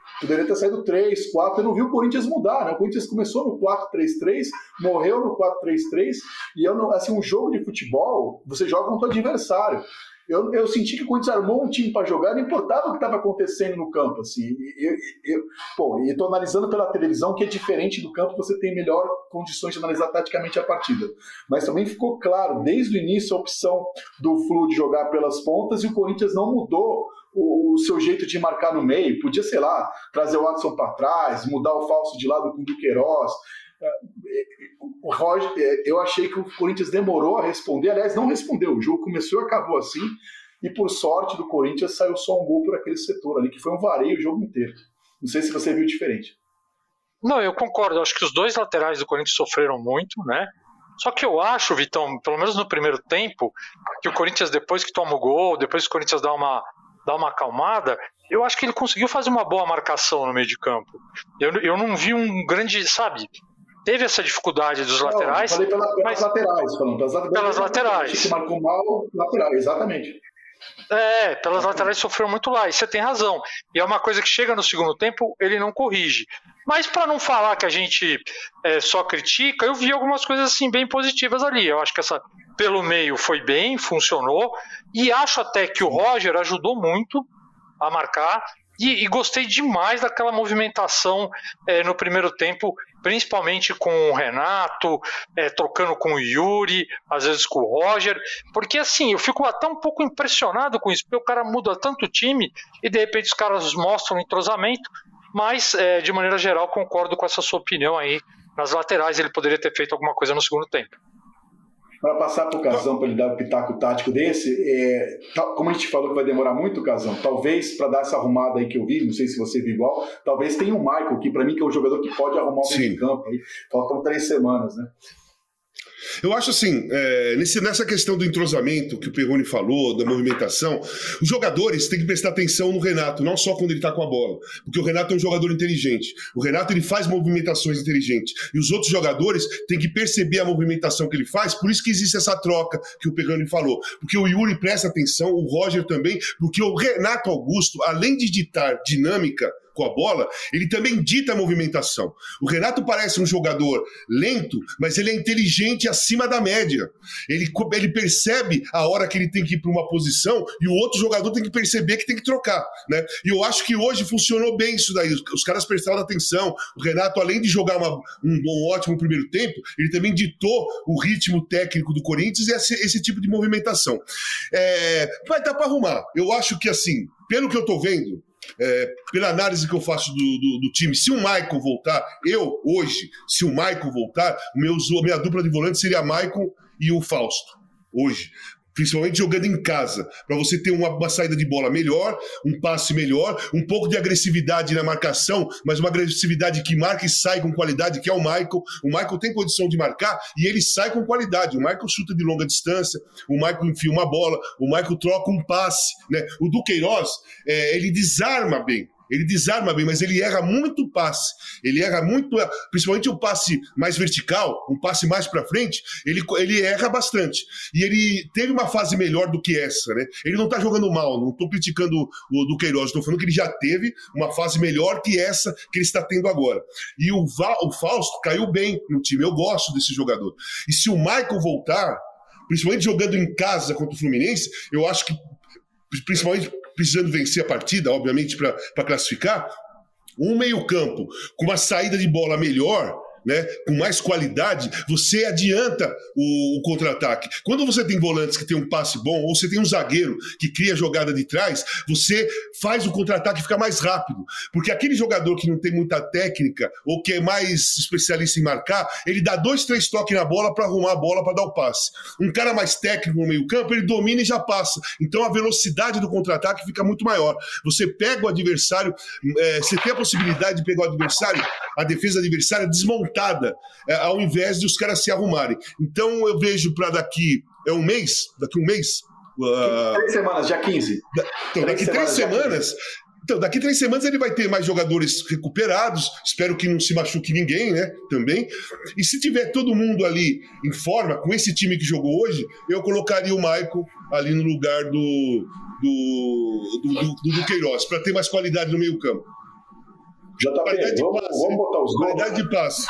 Poderia ter saído três, quatro, eu não vi o Corinthians mudar, né? O Corinthians começou no quatro três três, morreu no quatro três três, e eu não, assim, um jogo de futebol, você joga contra o adversário. Eu, eu senti que o Corinthians armou um time para jogar, não importava o que estava acontecendo no campo. Assim. Eu, eu, pô, e estou analisando pela televisão, que é diferente do campo, você tem melhor condições de analisar taticamente a partida. Mas também ficou claro, desde o início, a opção do Flu de jogar pelas pontas, e o Corinthians não mudou o, o seu jeito de marcar no meio. Podia, sei lá, trazer o Watson para trás, mudar o falso de lado com o Duqueiroz. O Roger, eu achei que o Corinthians demorou a responder, aliás, não respondeu, o jogo começou e acabou assim, e por sorte do Corinthians saiu só um gol por aquele setor ali, que foi um vareio o jogo inteiro. Não sei se você viu diferente. Não, eu concordo, acho que os dois laterais do Corinthians sofreram muito, né? Só que eu acho, Vitão, pelo menos no primeiro tempo, que o Corinthians, depois que toma o gol, depois que o Corinthians dá uma, dá uma acalmada, eu acho que ele conseguiu fazer uma boa marcação no meio de campo. Eu, eu não vi um grande, sabe... Teve essa dificuldade dos não, laterais. Falei pela, pelas mas... laterais, falando. Pelas, pelas laterais. Que marcou mal, lateral, exatamente. É, pelas laterais sofreu muito lá, e você tem razão. E é uma coisa que chega no segundo tempo, ele não corrige. Mas para não falar que a gente é, só critica, eu vi algumas coisas assim bem positivas ali. Eu acho que essa pelo meio foi bem, funcionou. E acho até que o Roger ajudou muito a marcar. E, e gostei demais daquela movimentação é, no primeiro tempo, principalmente com o Renato, é, trocando com o Yuri, às vezes com o Roger, porque assim, eu fico até um pouco impressionado com isso, porque o cara muda tanto o time e de repente os caras mostram um entrosamento, mas é, de maneira geral concordo com essa sua opinião aí, nas laterais ele poderia ter feito alguma coisa no segundo tempo. Para passar para o Casão, para ele dar o pitaco tático desse, é, como a gente falou que vai demorar muito, Casão, talvez para dar essa arrumada aí que eu vi, não sei se você viu igual, talvez tenha o Michael, que para mim que é um jogador que pode arrumar o meio de campo. Aí, faltam três semanas, né? Eu acho assim, é, nesse, nessa questão do entrosamento que o Perrone falou, da movimentação, os jogadores têm que prestar atenção no Renato, não só quando ele está com a bola, porque o Renato é um jogador inteligente. O Renato ele faz movimentações inteligentes e os outros jogadores têm que perceber a movimentação que ele faz, por isso que existe essa troca que o Perrone falou, porque o Yuri presta atenção, o Roger também, porque o Renato Augusto, além de ditar dinâmica com a bola, ele também dita a movimentação. O Renato parece um jogador lento, mas ele é inteligente acima da média. Ele, ele percebe a hora que ele tem que ir para uma posição e o outro jogador tem que perceber que tem que trocar, né? E eu acho que hoje funcionou bem isso daí. Os, os caras prestaram atenção. O Renato, além de jogar uma, um, um ótimo primeiro tempo, ele também ditou o ritmo técnico do Corinthians e esse, esse tipo de movimentação. É, vai dar para arrumar. Eu acho que, assim, pelo que eu tô vendo, É, pela análise que eu faço do, do, do time, se o Michael voltar, eu hoje, se o Michael voltar, meus, minha dupla de volante seria Michael e o Fausto, hoje. Principalmente jogando em casa, para você ter uma, uma saída de bola melhor, um passe melhor, um pouco de agressividade na marcação, mas uma agressividade que marca e sai com qualidade, que é o Michael. O Michael tem condição de marcar e ele sai com qualidade. O Michael chuta de longa distância, o Michael enfia uma bola, o Michael troca um passe, né? O Duqueiroz, é, ele desarma bem. Ele desarma bem, mas ele erra muito o passe. Ele erra muito, principalmente o passe mais vertical, um passe mais para frente, ele, ele erra bastante. E ele teve uma fase melhor do que essa, né? Ele não tá jogando mal, não tô criticando o Duqueiroz, tô falando que ele já teve uma fase melhor que essa que ele está tendo agora. E o, Va, o Fausto caiu bem no time, eu gosto desse jogador. E se o Michael voltar, principalmente jogando em casa contra o Fluminense, eu acho que, principalmente precisando vencer a partida, obviamente, para classificar, um meio-campo com uma saída de bola melhor, né, com mais qualidade, você adianta o, o contra-ataque. Quando você tem volantes que tem um passe bom, ou você tem um zagueiro que cria a jogada de trás, você faz o contra-ataque ficar mais rápido. Porque aquele jogador que não tem muita técnica, ou que é mais especialista em marcar, ele dá dois, três toques na bola para arrumar a bola, para dar o passe. Um cara mais técnico no meio-campo, ele domina e já passa. Então a velocidade do contra-ataque fica muito maior. Você pega o adversário, é, você tem a possibilidade de pegar o adversário, a defesa adversária desmontada, é, ao invés de os caras se arrumarem. Então eu vejo para daqui é um mês, daqui um mês. Uh, três semanas, dia quinze. Da, então, três daqui semanas, três semanas. Então, daqui três semanas ele vai ter mais jogadores recuperados. Espero que não se machuque ninguém, né? Também. E se tiver todo mundo ali em forma, com esse time que jogou hoje, eu colocaria o Michael ali no lugar do, do, do, do, do Duqueiroz, para ter mais qualidade no meio-campo. J P, vamos, vamos botar os gols. Qualidade de passe.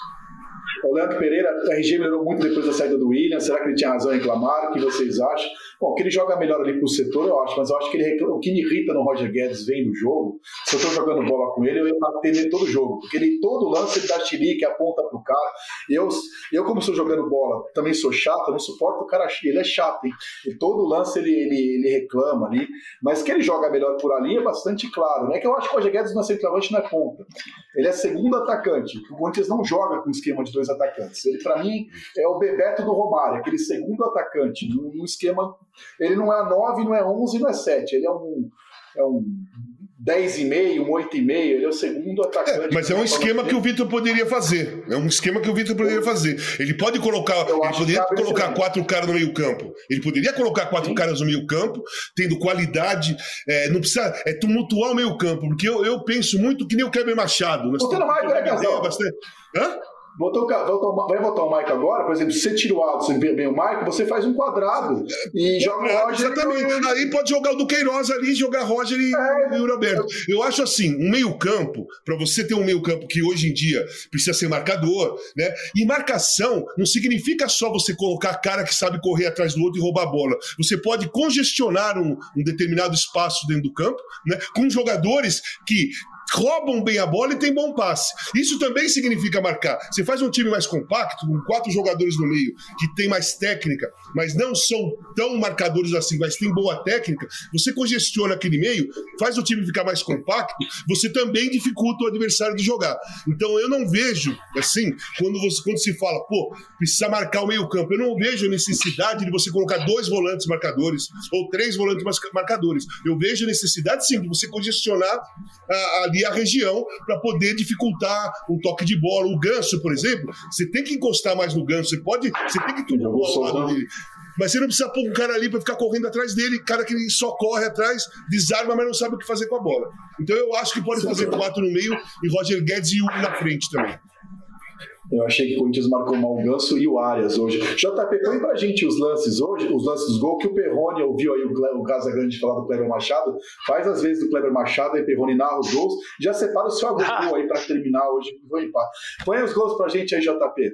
O Leandro Pereira, o R G melhorou muito depois da saída do William. Será que ele tinha razão em reclamar? O que vocês acham? Bom, que ele joga melhor ali pro setor, eu acho, mas eu acho que ele reclama, o que me irrita no Roger Guedes vendo o jogo, se eu tô jogando bola com ele, eu ia bater nele todo jogo, porque ele, todo lance ele dá chilique, aponta pro cara. Eu, eu como estou jogando bola, também sou chato, eu não suporto o cara, ele é chato, hein? E todo lance ele, ele, ele reclama ali, mas que ele joga melhor por ali é bastante claro, né? Que eu acho que o Roger Guedes não é centroavante, não é ponta. Ele é segundo atacante. O Corinthians não joga com esquema de dois atacantes. Ele, pra mim, é o Bebeto do Romário, aquele segundo atacante, num esquema. Ele não é nove, não é onze, não é sete. Ele é um, é um dez e meio, um oito e meio. Ele é o segundo atacante. É, mas é um esquema que o Vitor poderia fazer. É um esquema que o Vitor poderia fazer. Ele pode colocar, ele poderia colocar quatro caras no meio campo. Ele poderia colocar quatro Sim. caras no meio campo, tendo qualidade. É, não precisa é tumultuar o meio campo, porque eu, eu penso muito que nem o Kleber Machado. Você não vai ganhar casal. Hã? Botou, botou, vai botar o Mike agora, por exemplo, se você tira o Aldo, você vê bem o Mike, você faz um quadrado e é, joga o Roger. Exatamente. E... Aí pode jogar o Duqueiroz ali, jogar Roger e, é. e o Roberto. Eu acho assim, um meio-campo, para você ter um meio-campo que hoje em dia precisa ser marcador, né? E marcação não significa só você colocar cara que sabe correr atrás do outro e roubar a bola. Você pode congestionar um, um determinado espaço dentro do campo, né? Com jogadores que roubam bem a bola e tem bom passe. Isso também significa marcar. Você faz um time mais compacto, com quatro jogadores no meio, que tem mais técnica, mas não são tão marcadores assim, mas tem boa técnica, você congestiona aquele meio, faz o time ficar mais compacto, você também dificulta o adversário de jogar. Então eu não vejo, assim, quando, você, quando se fala, pô, precisa marcar o meio campo, eu não vejo a necessidade de você colocar dois volantes marcadores, ou três volantes marcadores. Eu vejo a necessidade, sim, de você congestionar a, a a região para poder dificultar um toque de bola. O Ganso, por exemplo, você tem que encostar mais no Ganso, você pode, você tem que tomar o lado dele, mas você não precisa pôr um cara ali para ficar correndo atrás dele, cara que só corre atrás, desarma, mas não sabe o que fazer com a bola. Então eu acho que pode fazer quatro no meio e Roger Guedes e o na frente também. Eu achei que o Corinthians marcou mal o Ganso e o Arias hoje. J P, põe pra gente os lances hoje, os lances dos gols, que o Perrone ouviu aí o, o Casagrande falar do Kleber Machado. Faz as vezes do Kleber Machado e Perrone narra os gols. Já separa o seu gol aí pra terminar hoje. Põe os gols pra gente aí, J P.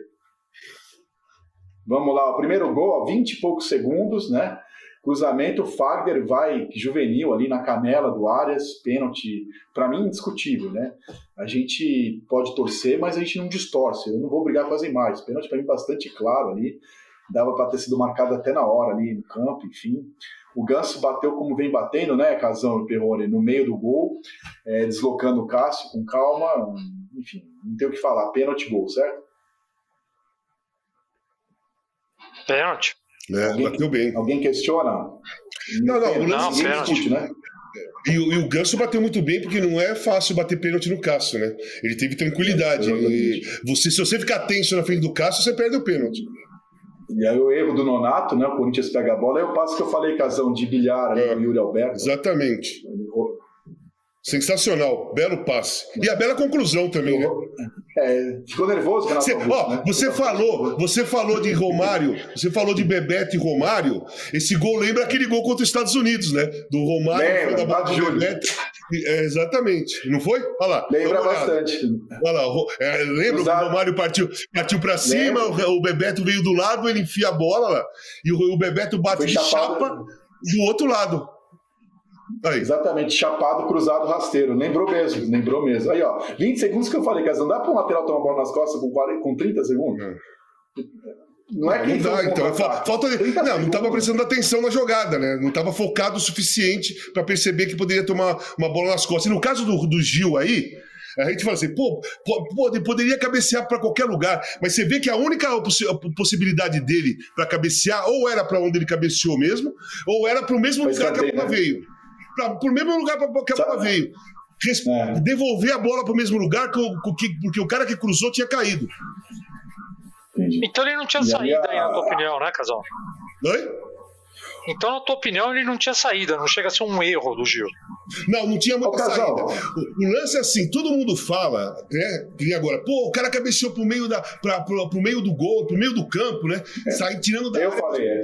Vamos lá, o primeiro gol, ó, vinte e poucos segundos, né? Cruzamento, Fagner vai juvenil ali na canela do Arias, pênalti, para mim, indiscutível, né? A gente pode torcer, mas a gente não distorce. Eu não vou brigar com as imagens. Pênalti para mim bastante claro ali. Dava para ter sido marcado até na hora ali no campo, enfim. O Ganso bateu como vem batendo, né, Casão e Perrone, no meio do gol, é, deslocando o Cássio com calma. Enfim, não tem o que falar. Pênalti, gol, certo? Pênalti. É, alguém, bateu bem. Alguém questiona? Não, não, o lance não, pênalti. Discute, né? E, e o Ganso bateu muito bem, porque não é fácil bater pênalti no Cássio, né? Ele teve tranquilidade. É, e você, se você ficar tenso na frente do Cássio, você perde o pênalti. E aí o erro do Nonato, né? O Corinthians pega a bola, é o passo que eu falei, Casão, de bilhar ali é, do Yuri Alberto. Exatamente. Sensacional, belo passe. E a bela conclusão também, né? É, ficou nervoso, Renato você, Augusto, ó, né? você falou, você falou de Romário, você falou de Bebeto e Romário. Esse gol lembra aquele gol contra os Estados Unidos, né? Do Romário, lembra, foi da bola do Bebeto. É, exatamente, não foi? Olha lá. Lembra bastante. Olha lá, é, lembra Usado. Que o Romário partiu, partiu pra cima, o, o Bebeto veio do lado, ele enfia a bola lá. E o, o Bebeto bate foi de chapado. Chapa do outro lado. Aí. Exatamente, chapado, cruzado, rasteiro. Lembrou mesmo, lembrou mesmo. Aí, ó, vinte segundos que eu falei, Casão, dá para um lateral tomar bola nas costas com, quarenta, com trinta segundos? Não, não é que não dá, então. Falta de... Não, não estava prestando atenção na jogada, né? Não estava focado o suficiente para perceber que poderia tomar uma bola nas costas. E no caso do, do Gil aí, a gente fala assim, pô, pô poderia cabecear para qualquer lugar, mas você vê que a única possi- possibilidade dele para cabecear ou era para onde ele cabeceou mesmo, ou era para o mesmo mas lugar que a bola né? veio. Para o mesmo lugar que a bola veio. Res- é. Devolver a bola para o mesmo lugar que, que, porque o cara que cruzou tinha caído. Entendi. Então ele não tinha e saída aí, a... aí, na tua opinião, né, Casal? Oi? Então, na tua opinião, ele não tinha saída, não chega a ser um erro do Gil. Não, não tinha muita Ô, saída. Casal. O, o lance é assim, todo mundo fala, né? E agora, pô, o cara cabeceou pro meio, da, pra, pro, pro meio do gol, pro meio do campo, né? É. Sai tirando da. Eu falei, é.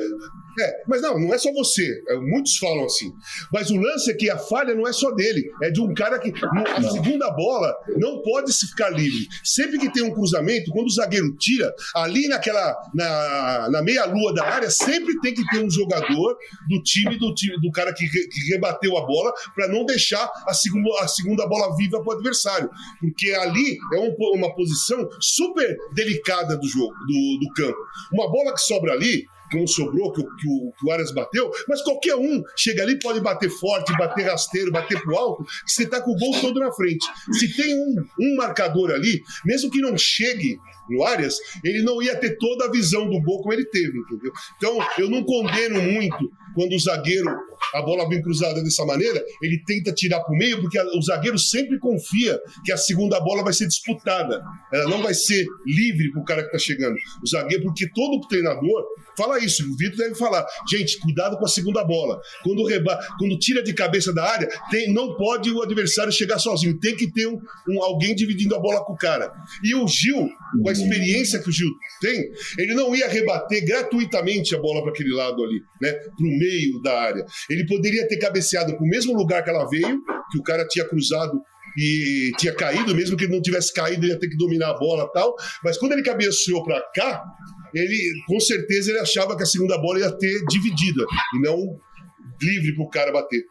É, mas não, não é só você. Muitos falam assim. Mas o lance é que a falha não é só dele. É de um cara que... A segunda bola não pode se ficar livre. Sempre que tem um cruzamento, quando o zagueiro tira, ali naquela... Na, na meia-lua da área, sempre tem que ter um jogador do time do, time, do cara que, que rebateu a bola para não deixar a segunda, a segunda bola viva para o adversário. Porque ali é um, uma posição super delicada do jogo, do, do campo. Uma bola que sobra ali, que não sobrou, que, que, o, que o Arias bateu, mas qualquer um chega ali, pode bater forte, bater rasteiro, bater pro alto, que você tá com o gol todo na frente. Se tem um, um marcador ali, mesmo que não chegue no Arias, ele não ia ter toda a visão do gol como ele teve, entendeu? Então, eu não condeno muito quando o zagueiro, a bola vem cruzada dessa maneira, ele tenta tirar pro meio, porque o zagueiro sempre confia que a segunda bola vai ser disputada. Ela não vai ser livre pro cara que tá chegando. O zagueiro, porque todo treinador fala isso, o Vitor deve falar, gente, cuidado com a segunda bola. Quando, reba... quando tira de cabeça da área, tem... não pode o adversário chegar sozinho, tem que ter um, um, alguém dividindo a bola com o cara. E o Gil, com a experiência que o Gil tem, ele não ia rebater gratuitamente a bola para aquele lado ali, né, pro meio da área. Ele poderia ter cabeceado pro mesmo lugar que ela veio, que o cara tinha cruzado e tinha caído, mesmo que ele não tivesse caído, ele ia ter que dominar a bola e tal, mas quando ele cabeceou para cá, ele, com certeza, ele achava que a segunda bola ia ter dividida e não livre pro cara bater.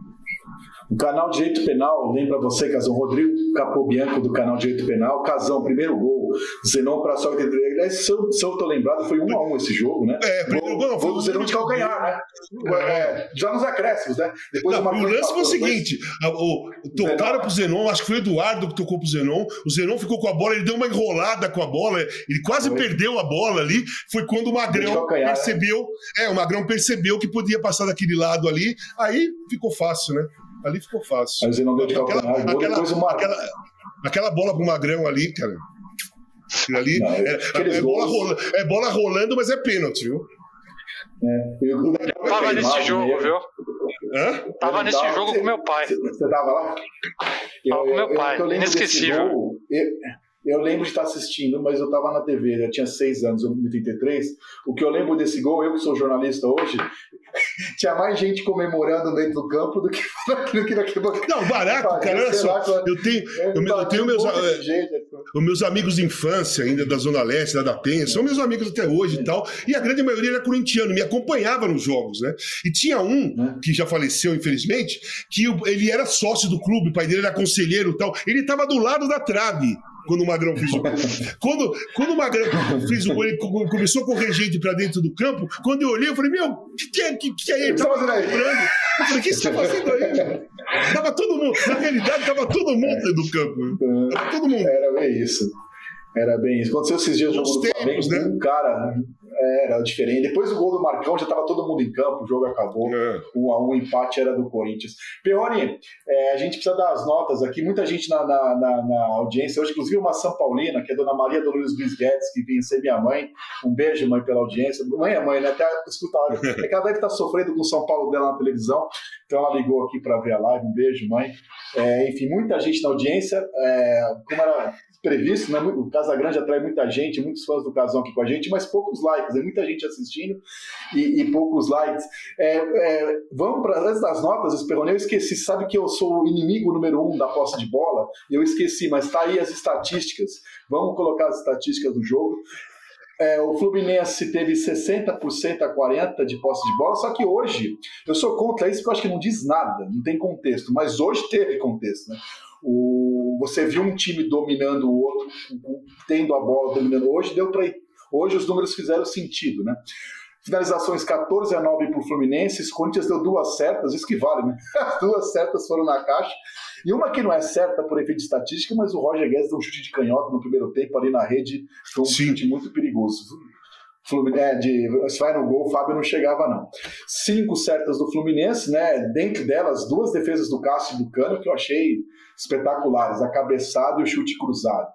O canal Direito Penal, lembra você, Casão? Rodrigo Capobianco, do canal Direito Penal. Casão, primeiro gol. Zenon para só que se eu, se eu tô lembrado, foi um a um esse jogo, né? É, primeiro gol, não, foi o Zenon de calcanhar, né? É, já nos acréscimos, né? Depois não, o lance foi o seguinte: depois... o, o, tocaram pro Zenon, acho que foi o Eduardo que tocou pro Zenon. O Zenon ficou com a bola, ele deu uma enrolada com a bola, ele quase foi. perdeu a bola ali. Foi quando o Magrão percebeu, né? é, o Magrão percebeu que podia passar daquele lado ali, aí ficou fácil, né? Ali ficou fácil. Mas ele não deu de aquela, aquela, uma... aquela, aquela bola pro Magrão ali, cara. Aquilo ali não, é, é, bola rola, é bola rolando, mas é pênalti, viu? É, eu, eu tava nesse jogo, mesmo. viu? Hã? Tava nesse tava, jogo você, com meu pai. Você tava lá? Eu, tava com meu pai, eu, eu inesquecível. Gol, eu, eu lembro de estar assistindo, mas eu estava na T V, eu tinha seis anos, eu em oitenta e três. O que eu lembro desse gol, eu que sou jornalista hoje, tinha mais gente comemorando dentro do campo do que aquilo naquele banco. Não, barato, cara, olha só. Eu tenho, eu, eu tenho meus, os meus amigos de infância, ainda da Zona Leste, lá da Penha, são meus amigos até hoje e tal, e a grande maioria era corintiano, me acompanhava nos jogos, né? E tinha um, que já faleceu, infelizmente, que ele era sócio do clube, o pai dele era conselheiro e tal, ele estava do lado da trave. Quando o Magrão fez o gol. Quando, quando o Magrão fez o gol, ele começou a correr gente pra dentro do campo. Quando eu olhei, eu falei, meu, o que, que é que, que é ele? Ele tava lembrando. Eu falei, o que você tá fazendo aí? Tava todo mundo, na realidade, tava todo mundo dentro do campo. Tava todo mundo. Era bem isso. Era bem isso. Aconteceu esses dias no jogo do Flamengo, né? Um cara... Era diferente. Depois do gol do Marcão, já estava todo mundo em campo, o jogo acabou. É. Um a um, o empate era do Corinthians. Perrone, é, a gente precisa dar as notas aqui. Muita gente na, na, na, na audiência hoje, inclusive uma São Paulina, que é a dona Maria Dolores Luiz Guedes, que vinha ser minha mãe. Um beijo, mãe, pela audiência. Mãe é mãe, né? Até escutar. É que ela deve estar sofrendo com o São Paulo dela na televisão. Então ela ligou aqui para ver a live. Um beijo, mãe. É, enfim, muita gente na audiência. É, como era previsto, né? O Casagrande atrai muita gente, muitos fãs do Casão aqui com a gente, mas poucos likes, é muita gente assistindo e, e poucos likes. É, é, vamos para antes das notas, Sperrone, eu esqueci, sabe que eu sou o inimigo número um da posse de bola? Eu esqueci, mas tá aí as estatísticas. Vamos colocar as estatísticas do jogo. É, o Fluminense teve sessenta por cento a quarenta por cento de posse de bola, só que hoje, eu sou contra isso porque eu acho que não diz nada, não tem contexto, mas hoje teve contexto, né? O, você viu um time dominando o outro, tendo a bola, dominando. Hoje deu para hoje os números fizeram sentido, né? Finalizações quatorze a nove para o Fluminense, o Corinthians deu duas certas, isso que vale, né? As duas certas foram na caixa. E uma que não é certa por efeito de estatística, mas o Roger Guedes deu um chute de canhota no primeiro tempo ali na rede, foi um Sim. chute muito perigoso. Fluminense, é, de, se vai no gol, o Fábio não chegava não. Cinco certas do Fluminense, né? Dentro delas, duas defesas do Cássio e do Cano, que eu achei espetaculares, a cabeçada e o chute cruzado.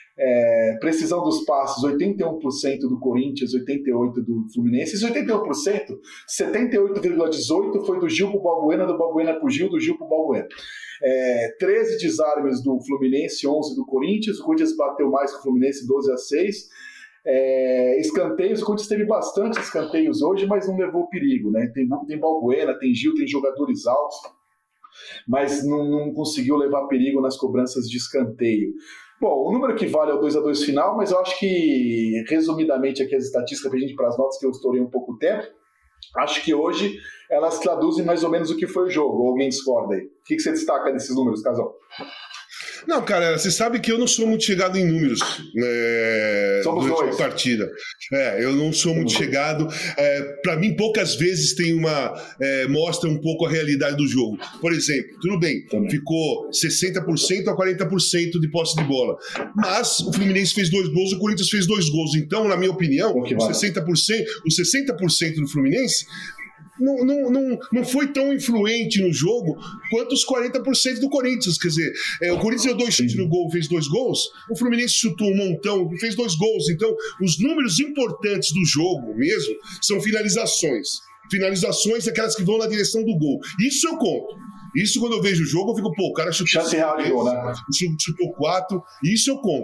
É, precisão dos passes, oitenta e um por cento do Corinthians, oitenta e oito por cento do Fluminense. Esses oitenta e um por cento, setenta e oito vírgula dezoito por cento foi do Gil pro Balbuena, do Balbuena pro Gil, do Gil pro Balbuena. É, treze desarmes do Fluminense, onze do Corinthians. O Corinthians bateu mais que o Fluminense, doze a seis. É, escanteios, o Corinthians teve bastante escanteios hoje, mas não levou perigo, né? Tem, tem Balbuena, tem Gil, tem jogadores altos, mas não, não conseguiu levar perigo nas cobranças de escanteio. Bom, o número que vale é o dois a dois final, mas eu acho que, resumidamente, aqui as estatísticas pra gente, para as notas que eu estourei um pouco tempo, acho que hoje elas traduzem mais ou menos o que foi o jogo. Ou alguém discorda aí? O que você destaca desses números, Casal? Não, cara, você sabe que eu não sou muito chegado em números, né, Somos durante dois. uma partida. É, eu não sou muito Somos chegado. É, para mim, poucas vezes tem uma é, mostra um pouco a realidade do jogo. Por exemplo, tudo bem, Também. ficou sessenta por cento a quarenta por cento de posse de bola. Mas o Fluminense fez dois gols, o Corinthians fez dois gols. Então, na minha opinião, O que os vale? sessenta por cento, os sessenta por cento do Fluminense Não, não, não, não foi tão influente no jogo quanto os quarenta por cento do Corinthians. Quer dizer, é, o Corinthians deu dois chutes no gol, fez dois gols. O Fluminense chutou um montão, fez dois gols. Então, os números importantes do jogo mesmo são finalizações. Finalizações aquelas que vão na direção do gol. Isso eu conto. Isso quando eu vejo o jogo, eu fico, pô, o cara chutou Chance real de gol, né? chutou quatro. Isso eu conto.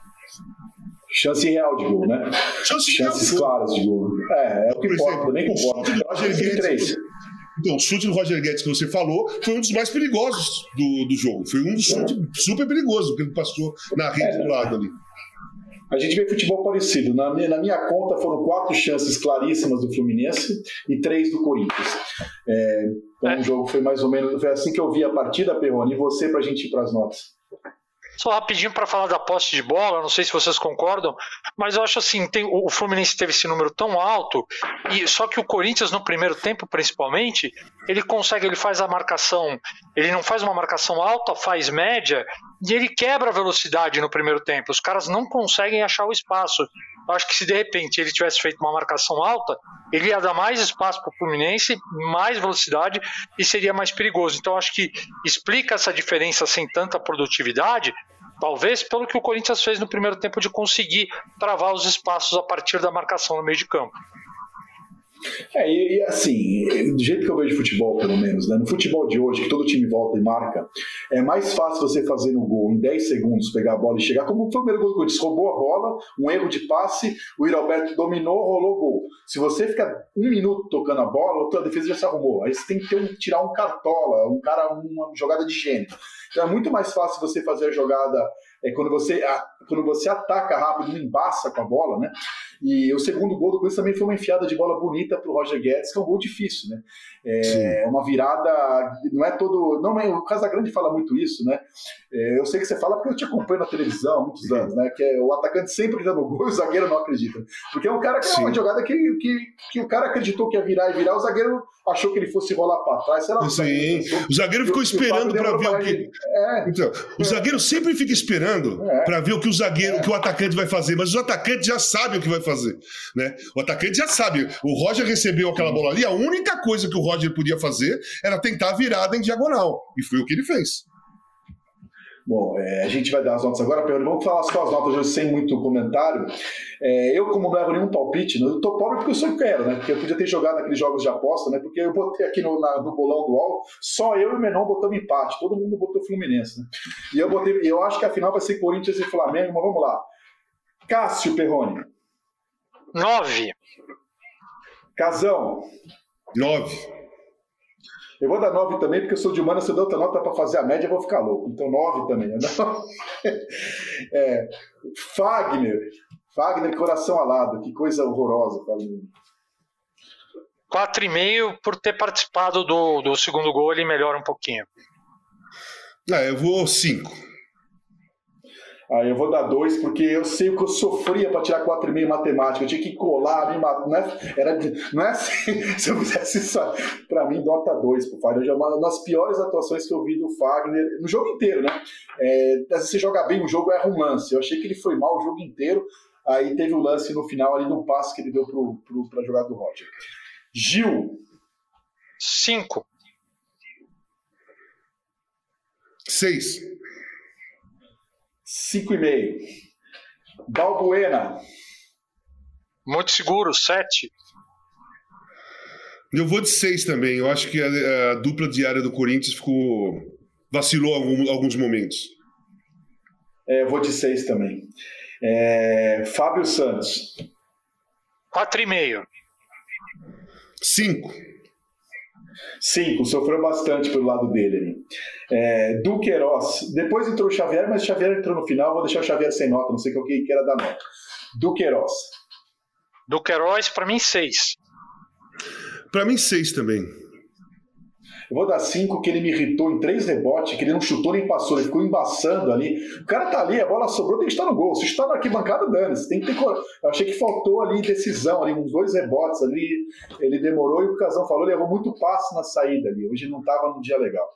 Chance real de gol, né? Chance Chances real. claras de gol. É, é o que Por importa, exemplo, também o concordo. chute do Eu acho que Roger tem três. Guedes. Então, o chute do Roger Guedes que você falou foi um dos mais perigosos do, do jogo. Foi um dos chutes super perigosos que ele passou na rede É, do lado ali. A gente vê futebol parecido. Na minha, na minha conta foram quatro chances claríssimas do Fluminense e três do Corinthians. É, então É. o jogo foi mais ou menos. Foi assim que eu vi a partida, Perrone. E você, pra gente ir pras notas? Só rapidinho para falar da posse de bola, não sei se vocês concordam, mas eu acho assim, tem, o Fluminense teve esse número tão alto, e só que o Corinthians no primeiro tempo, principalmente, ele consegue, ele faz a marcação, ele não faz uma marcação alta, faz média, e ele quebra a velocidade no primeiro tempo, os caras não conseguem achar o espaço. Eu acho que se de repente ele tivesse feito uma marcação alta, ele ia dar mais espaço para o Fluminense, mais velocidade e seria mais perigoso. Então acho que explica essa diferença sem tanta produtividade, talvez pelo que o Corinthians fez no primeiro tempo de conseguir travar os espaços a partir da marcação no meio de campo. É, e, e assim, do jeito que eu vejo futebol, pelo menos, né? No futebol de hoje, que todo time volta e marca, é mais fácil você fazer no gol em dez segundos, pegar a bola e chegar, como foi o primeiro gol do Corinthians, roubou a bola, um erro de passe, o Yuri Alberto dominou, rolou gol. Se você ficar um minuto tocando a bola, a tua defesa já se arrumou. Aí você tem que ter um, tirar um cartola, um cara, uma jogada de gênio. Então é muito mais fácil você fazer a jogada é, quando, você, a, quando você ataca rápido, não embaça com a bola, né? E o segundo gol do Corinthians também foi uma enfiada de bola bonita para o Roger Guedes, que é um gol difícil, né? É uma virada, não é todo... Não, o Casagrande fala muito isso, né? É, eu sei que você fala porque eu te acompanho na televisão há muitos anos, né? Que é, o atacante sempre dando gol e o zagueiro não acredita. Porque é um cara que Sim. é uma jogada que, que, que o cara acreditou que ia virar e virar, o zagueiro achou que ele fosse rolar para trás. Sei lá, Sim, o zagueiro ficou esperando para ver o que... É. Então, o zagueiro sempre fica esperando é. para ver o que o zagueiro, é. o que o atacante vai fazer, mas o atacante já sabe o que vai fazer, né? O atacante já sabe. O Roger recebeu aquela bola ali, a única coisa que o Roger podia fazer era tentar a virada em diagonal, e foi o que ele fez. Bom, é, a gente vai dar as notas agora, Pedro. Vamos falar só as notas hoje sem muito comentário. É, eu, como não levo nenhum palpite, eu tô pobre porque eu só quero, né? Porque eu podia ter jogado naqueles jogos de aposta, né? Porque eu botei aqui no, na, no bolão do U O L, só eu e o Menon botamos empate, todo mundo botou Fluminense, né? E eu botei, eu acho que a final vai ser Corinthians e Flamengo, mas vamos lá. Cássio Perrone. Nove. Casão. Nove. Eu vou dar nove também, porque eu sou de humana, se eu der outra nota para fazer a média, eu vou ficar louco. Então, nove também. é, Fagner. Fagner, coração alado. Que coisa horrorosa, Fagner. quatro e meio por ter participado do, do segundo gol, ele melhora um pouquinho. Ah, eu vou cinco. Aí eu vou dar dois, porque eu sei o que eu sofria para tirar quatro e meio em matemática. Eu tinha que colar, me matar. Não é, era, não é assim. Se eu fizesse isso, para mim, nota dois pro Fagner. Uma das piores atuações que eu vi do Fagner, no jogo inteiro, né? É, às vezes você joga bem o jogo, erra um lance. Eu achei que ele foi mal o jogo inteiro. Aí teve o um lance no final ali no passe que ele deu pro, pro, pra jogada do Roger. Gil. Cinco. Seis. Cinco e meio. Balbuena. Muito seguro, sete. Eu vou de seis também. Eu acho que a, a dupla diária do Corinthians ficou... vacilou em algum, alguns momentos. É, eu vou de seis também. É, Fábio Santos. quatro e meio. cinco. cinco, sofreu bastante pelo lado dele ali. É, Duqueiroz, depois entrou o Xavier, mas o Xavier entrou no final, vou deixar o Xavier sem nota, não sei qual que era da nota. Duqueiroz. Duqueiroz, pra mim, seis. Pra mim, seis também. Eu vou dar cinco, que ele me irritou em três rebotes, que ele não chutou nem passou, ele ficou embaçando ali. O cara tá ali, a bola sobrou, tem que estar no gol. Se está na arquibancada, dane-se. Tem que ter cor... Eu achei que faltou ali decisão, ali, uns dois rebotes ali. Ele demorou e o Casão falou, ele errou muito passe na saída ali. Hoje não estava num dia legal.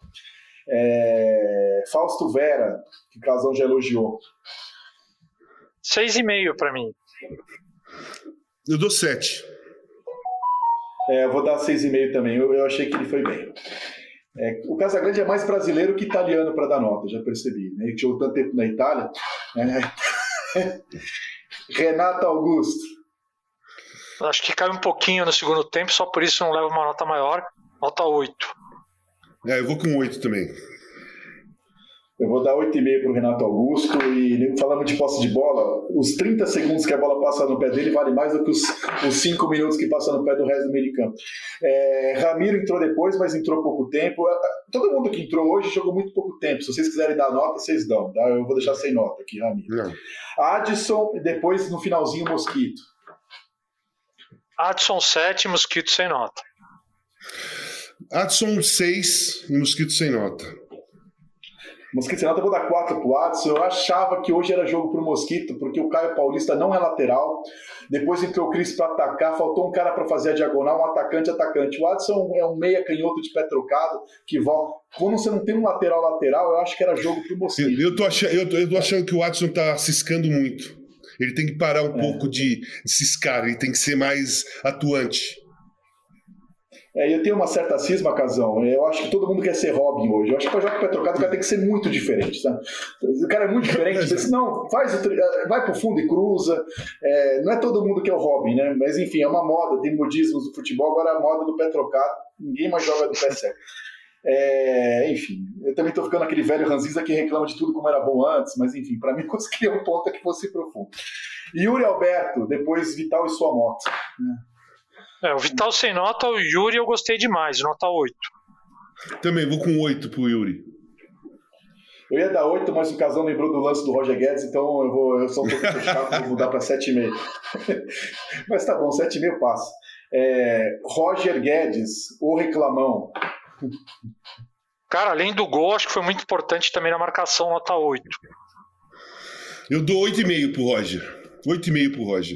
É... Fausto Vera, que o Casão já elogiou. Seis e meio pra mim. Eu dou sete. É, eu vou dar seis e meio também. Eu, eu achei que ele foi bem. É, o Casagrande é mais brasileiro que italiano para dar nota, já percebi. Né? Ele jogou tanto tempo na Itália. É. Renato Augusto. Acho que cai um pouquinho no segundo tempo, só por isso não leva uma nota maior. Nota oito. É, eu vou com oito também. Eu vou dar oito e meio para o Renato Augusto. E falando de posse de bola, os trinta segundos que a bola passa no pé dele vale mais do que os, os cinco minutos que passa no pé do resto do meio de campo. É, Ramiro entrou depois, mas entrou pouco tempo. Todo mundo que entrou hoje jogou muito pouco tempo. Se vocês quiserem dar nota, vocês dão. Tá? Eu vou deixar sem nota aqui, Ramiro. Não. Adson, e depois no finalzinho Mosquito. Adson sete, Mosquito sem nota. Adson seis e Mosquito sem nota. Mosquito sem nota, eu vou dar quatro pro Adson. Eu achava que hoje era jogo pro Mosquito, porque o Caio Paulista não é lateral. Depois entrou o Cris para atacar, faltou um cara para fazer a diagonal, um atacante, atacante. O Adson é um meia canhoto de pé trocado, que volta. Quando você não tem um lateral lateral, eu acho que era jogo pro Mosquito. Eu, eu, tô, achando, eu, tô, eu tô achando que o Adson tá ciscando muito. Ele tem que parar um é. pouco de, de ciscar, ele tem que ser mais atuante. É, eu tenho uma certa cisma, Casão. Eu acho que todo mundo quer ser Robin hoje. Eu acho que para jogar com o pé trocado o cara tem que ser muito diferente, sabe? O cara é muito diferente. Você, não, faz o, vai pro fundo e cruza. É, não é todo mundo que é o Robin, né? Mas enfim, é uma moda, tem modismos do futebol, agora é a moda do pé trocado. Ninguém mais joga do pé certo. É, enfim, eu também tô ficando aquele velho ranzinza que reclama de tudo como era bom antes, mas enfim, para mim conseguia um ponto que fosse profundo. Yuri Alberto, depois Vital e sua moto. Né? É, o Vital sem nota, o Yuri eu gostei demais, nota oito. Também vou com oito pro Yuri. Eu ia dar oito, mas o Casão lembrou do lance do Roger Guedes, então eu, vou, eu sou um pouco fechado, vou mudar para sete e meio. Mas tá bom, sete e meio passa. É, Roger Guedes, o reclamão. Cara, além do gol, acho que foi muito importante também na marcação, nota oito. Eu dou oito e meio pro Roger. oito e meio pro Roger.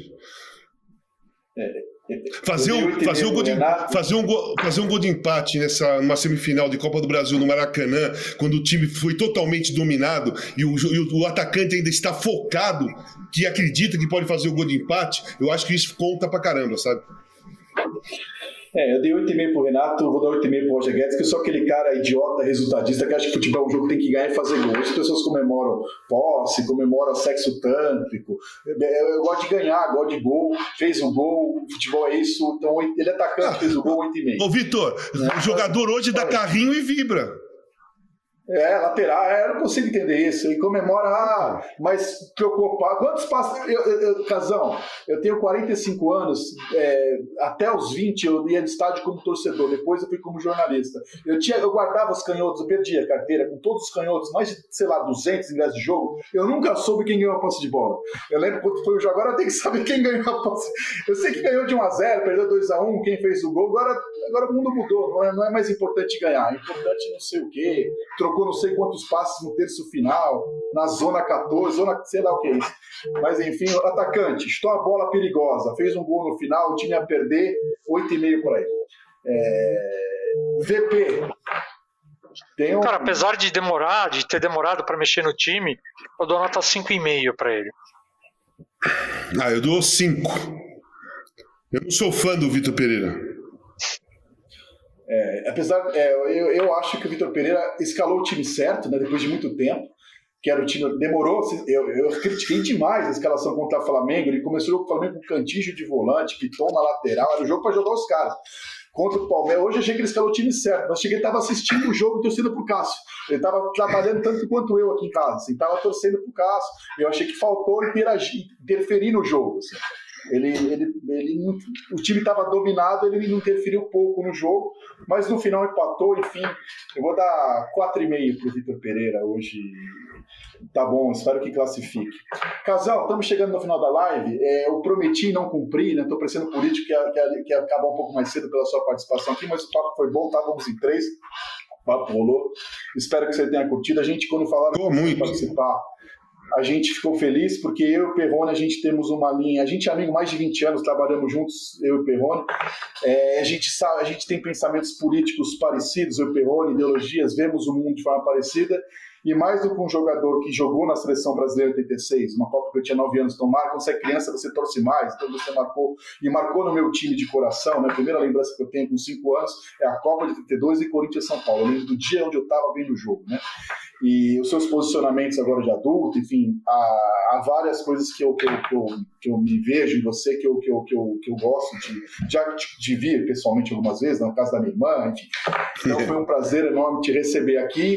É. Fazer um, fazer, um gol de, fazer, um gol, fazer um gol de empate nessa, numa semifinal de Copa do Brasil no Maracanã, quando o time foi totalmente dominado e o, e o, o atacante ainda está focado, que acredita que pode fazer o gol de empate, eu acho que isso conta pra caramba, sabe? É, eu dei oito e meio pro Renato, vou dar oito e meio pro Roger Guedes, que eu sou aquele cara idiota, resultadista, que acha que futebol é um jogo que tem que ganhar e fazer gol. As pessoas comemoram posse, comemoram sexo tântrico. Eu, eu, eu gosto de ganhar, gosto de gol, fez um gol, futebol é isso. Então ele é atacante, fez o gol, oito e meio. Ô, Vitor, né? O jogador hoje dá carrinho e vibra. É, lateral, é, eu não consigo entender isso. E comemora, ah, mas preocupar. Quantos passos. Eu, eu, eu, Casão, eu tenho quarenta e cinco anos, é, até os vinte eu ia no estádio como torcedor, depois eu fui como jornalista. Eu, tinha, eu guardava os canhotos, eu perdia a carteira com todos os canhotos, mais de, sei lá, duzentos ingressos de jogo. Eu nunca soube quem ganhou a posse de bola. Eu lembro quando foi o jogo, agora eu tenho que saber quem ganhou a posse. Eu sei que ganhou de um a zero, perdeu dois a um, quem fez o gol. Agora, agora o mundo mudou, não é, não é mais importante ganhar, é importante não sei o quê. Trocou não sei quantos passes no terço final, na zona quatorze, zona sei lá o que é isso. Mas enfim, atacante, estou a bola perigosa, fez um gol no final, o time ia perder, oito e meio para ele. É... V P. Tem um... Cara, apesar de demorar, de ter demorado para mexer no time, eu dou nota cinco e meio para ele. Ah, eu dou cinco. Eu não sou fã do Vitor Pereira. É, apesar, é, eu, eu acho que o Vitor Pereira escalou o time certo, né, depois de muito tempo, que era o time, demorou, eu, eu critiquei demais a escalação contra o Flamengo, ele começou com o Flamengo com Cantígio de volante, Piton na lateral, era o jogo para jogar os caras. contra o Palmeiras. Hoje eu achei que ele escalou o time certo, mas cheguei e estava assistindo o jogo torcendo pro Cássio. Ele estava trabalhando tanto quanto eu aqui em casa, assim, estava torcendo pro Cássio. Eu achei que faltou interagir, interferir no jogo. Assim. Ele, ele, ele, o time estava dominado, ele não interferiu pouco no jogo, mas no final empatou, enfim. Eu vou dar quatro e meio para o Vitor Pereira hoje. Tá bom, espero que classifique. Casal, estamos chegando no final da live. É, eu prometi não cumprir, né? Estou parecendo político que ia, que, ia, que ia acabar um pouco mais cedo pela sua participação aqui, mas o papo foi bom, estávamos em três. O papo rolou. Espero que você tenha curtido. A gente, quando falaram de participar, a gente ficou feliz, porque eu e o Perrone, a gente temos uma linha, a gente é amigo há mais de vinte anos, trabalhamos juntos, eu e o Perrone, é, a, gente sabe, a gente tem pensamentos políticos parecidos, eu e o Perrone, ideologias, vemos o mundo de forma parecida, e mais do que um jogador que jogou na Seleção Brasileira em oitenta e seis, uma Copa que eu tinha nove anos, então marca, quando você é criança você torce mais, então você marcou, e marcou no meu time de coração, né? A primeira lembrança que eu tenho com cinco anos é a Copa de oitenta e dois e Corinthians São Paulo, eu lembro do dia onde eu estava vendo o jogo, né? E os seus posicionamentos agora de adulto, enfim, há, há várias coisas que eu, que, eu, que, eu, que eu me vejo em você, que eu, que eu, que eu, que eu gosto de, já de, de vir pessoalmente algumas vezes, no caso da minha irmã, enfim. Então foi um prazer enorme te receber aqui.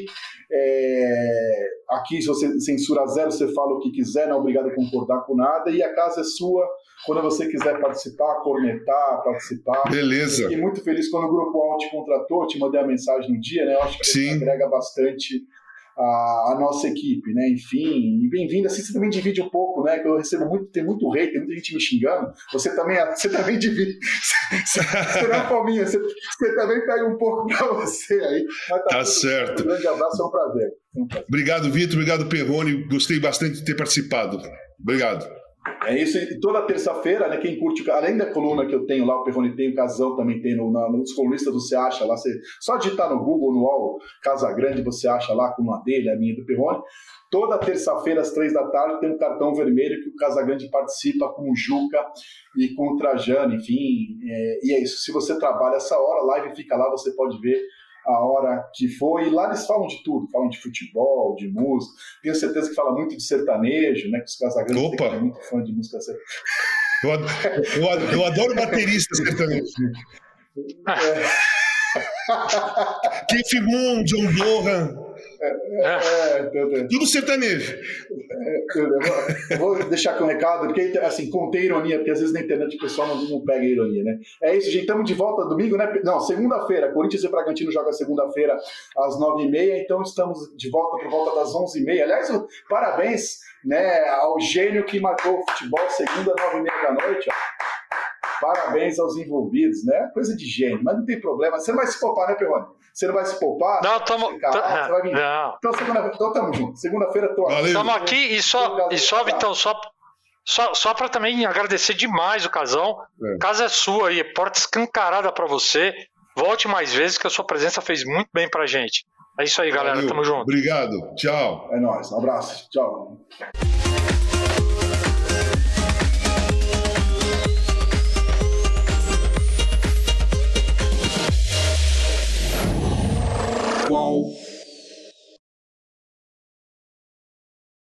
É, aqui, se você censura zero, você fala o que quiser, não é obrigado a concordar com nada, e a casa é sua quando você quiser participar, cornetar, participar. Beleza. Fiquei muito feliz quando o Grupo A um te contratou, te mandei a mensagem no dia, né? Eu acho que Sim. Isso agrega bastante a, a nossa equipe, né? Enfim, e bem-vindo. Assim, você também divide um pouco, né? Que eu recebo muito, tem muito hate, tem muita gente me xingando. Você também, você também divide. Você, você não é palminha, você, você também pega um pouco pra você aí. Mas tá tá certo. Um grande abraço, é um prazer. É um prazer. Obrigado, Vitor. Obrigado, Perrone. Gostei bastante de ter participado. Obrigado. É isso, e toda terça-feira, né, quem curte, além da coluna que eu tenho lá, o Perrone tem, o Casão também tem, no, na, nos colunistas você acha lá, você, só digitar no Google, no U O L, Casa Grande, você acha lá a coluna dele, a minha do Perrone. Toda terça-feira, às três da tarde, tem um cartão vermelho que o Casagrande participa com o Juca e com o Trajano, enfim, é, e é isso. Se você trabalha essa hora, a live fica lá, você pode ver a hora que foi, e lá eles falam de tudo, falam de futebol, de música, tenho certeza que fala muito de sertanejo, né, que os Casagrandes são muito fã de música sertaneja. Eu adoro, eu adoro, eu adoro baterista sertanejo. É. Keith Moon, John Bonham. É, é, é, tudo sertanejo. É, eu, vou, eu vou deixar aqui um recado, porque assim, contei ironia, porque às vezes na internet o pessoal não, não pega a ironia, né? É isso, gente, estamos de volta domingo, né? Não, segunda-feira, Corinthians e Bragantino joga segunda-feira às nove e meia, então estamos de volta por volta das onze e meia. Aliás, parabéns, né, ao gênio que marcou o futebol, segunda, nove e meia da noite, ó. Parabéns aos envolvidos, né? Coisa de gênio, mas não tem problema. Você não vai se poupar, né, Perrone? Você não vai se poupar? Não, tamo... Você, cara, você vai vir. Não. Então, segunda... então tamo junto. Segunda-feira tô aqui. Estamos aqui e só, e só Vitão, só, só, só para também agradecer demais o Casão. É. Casa é sua aí, porta escancarada para você. Volte mais vezes, que a sua presença fez muito bem pra gente. É isso aí, galera. Valeu. Tamo junto. Obrigado. Tchau. É nóis. Um abraço. Tchau. Wow.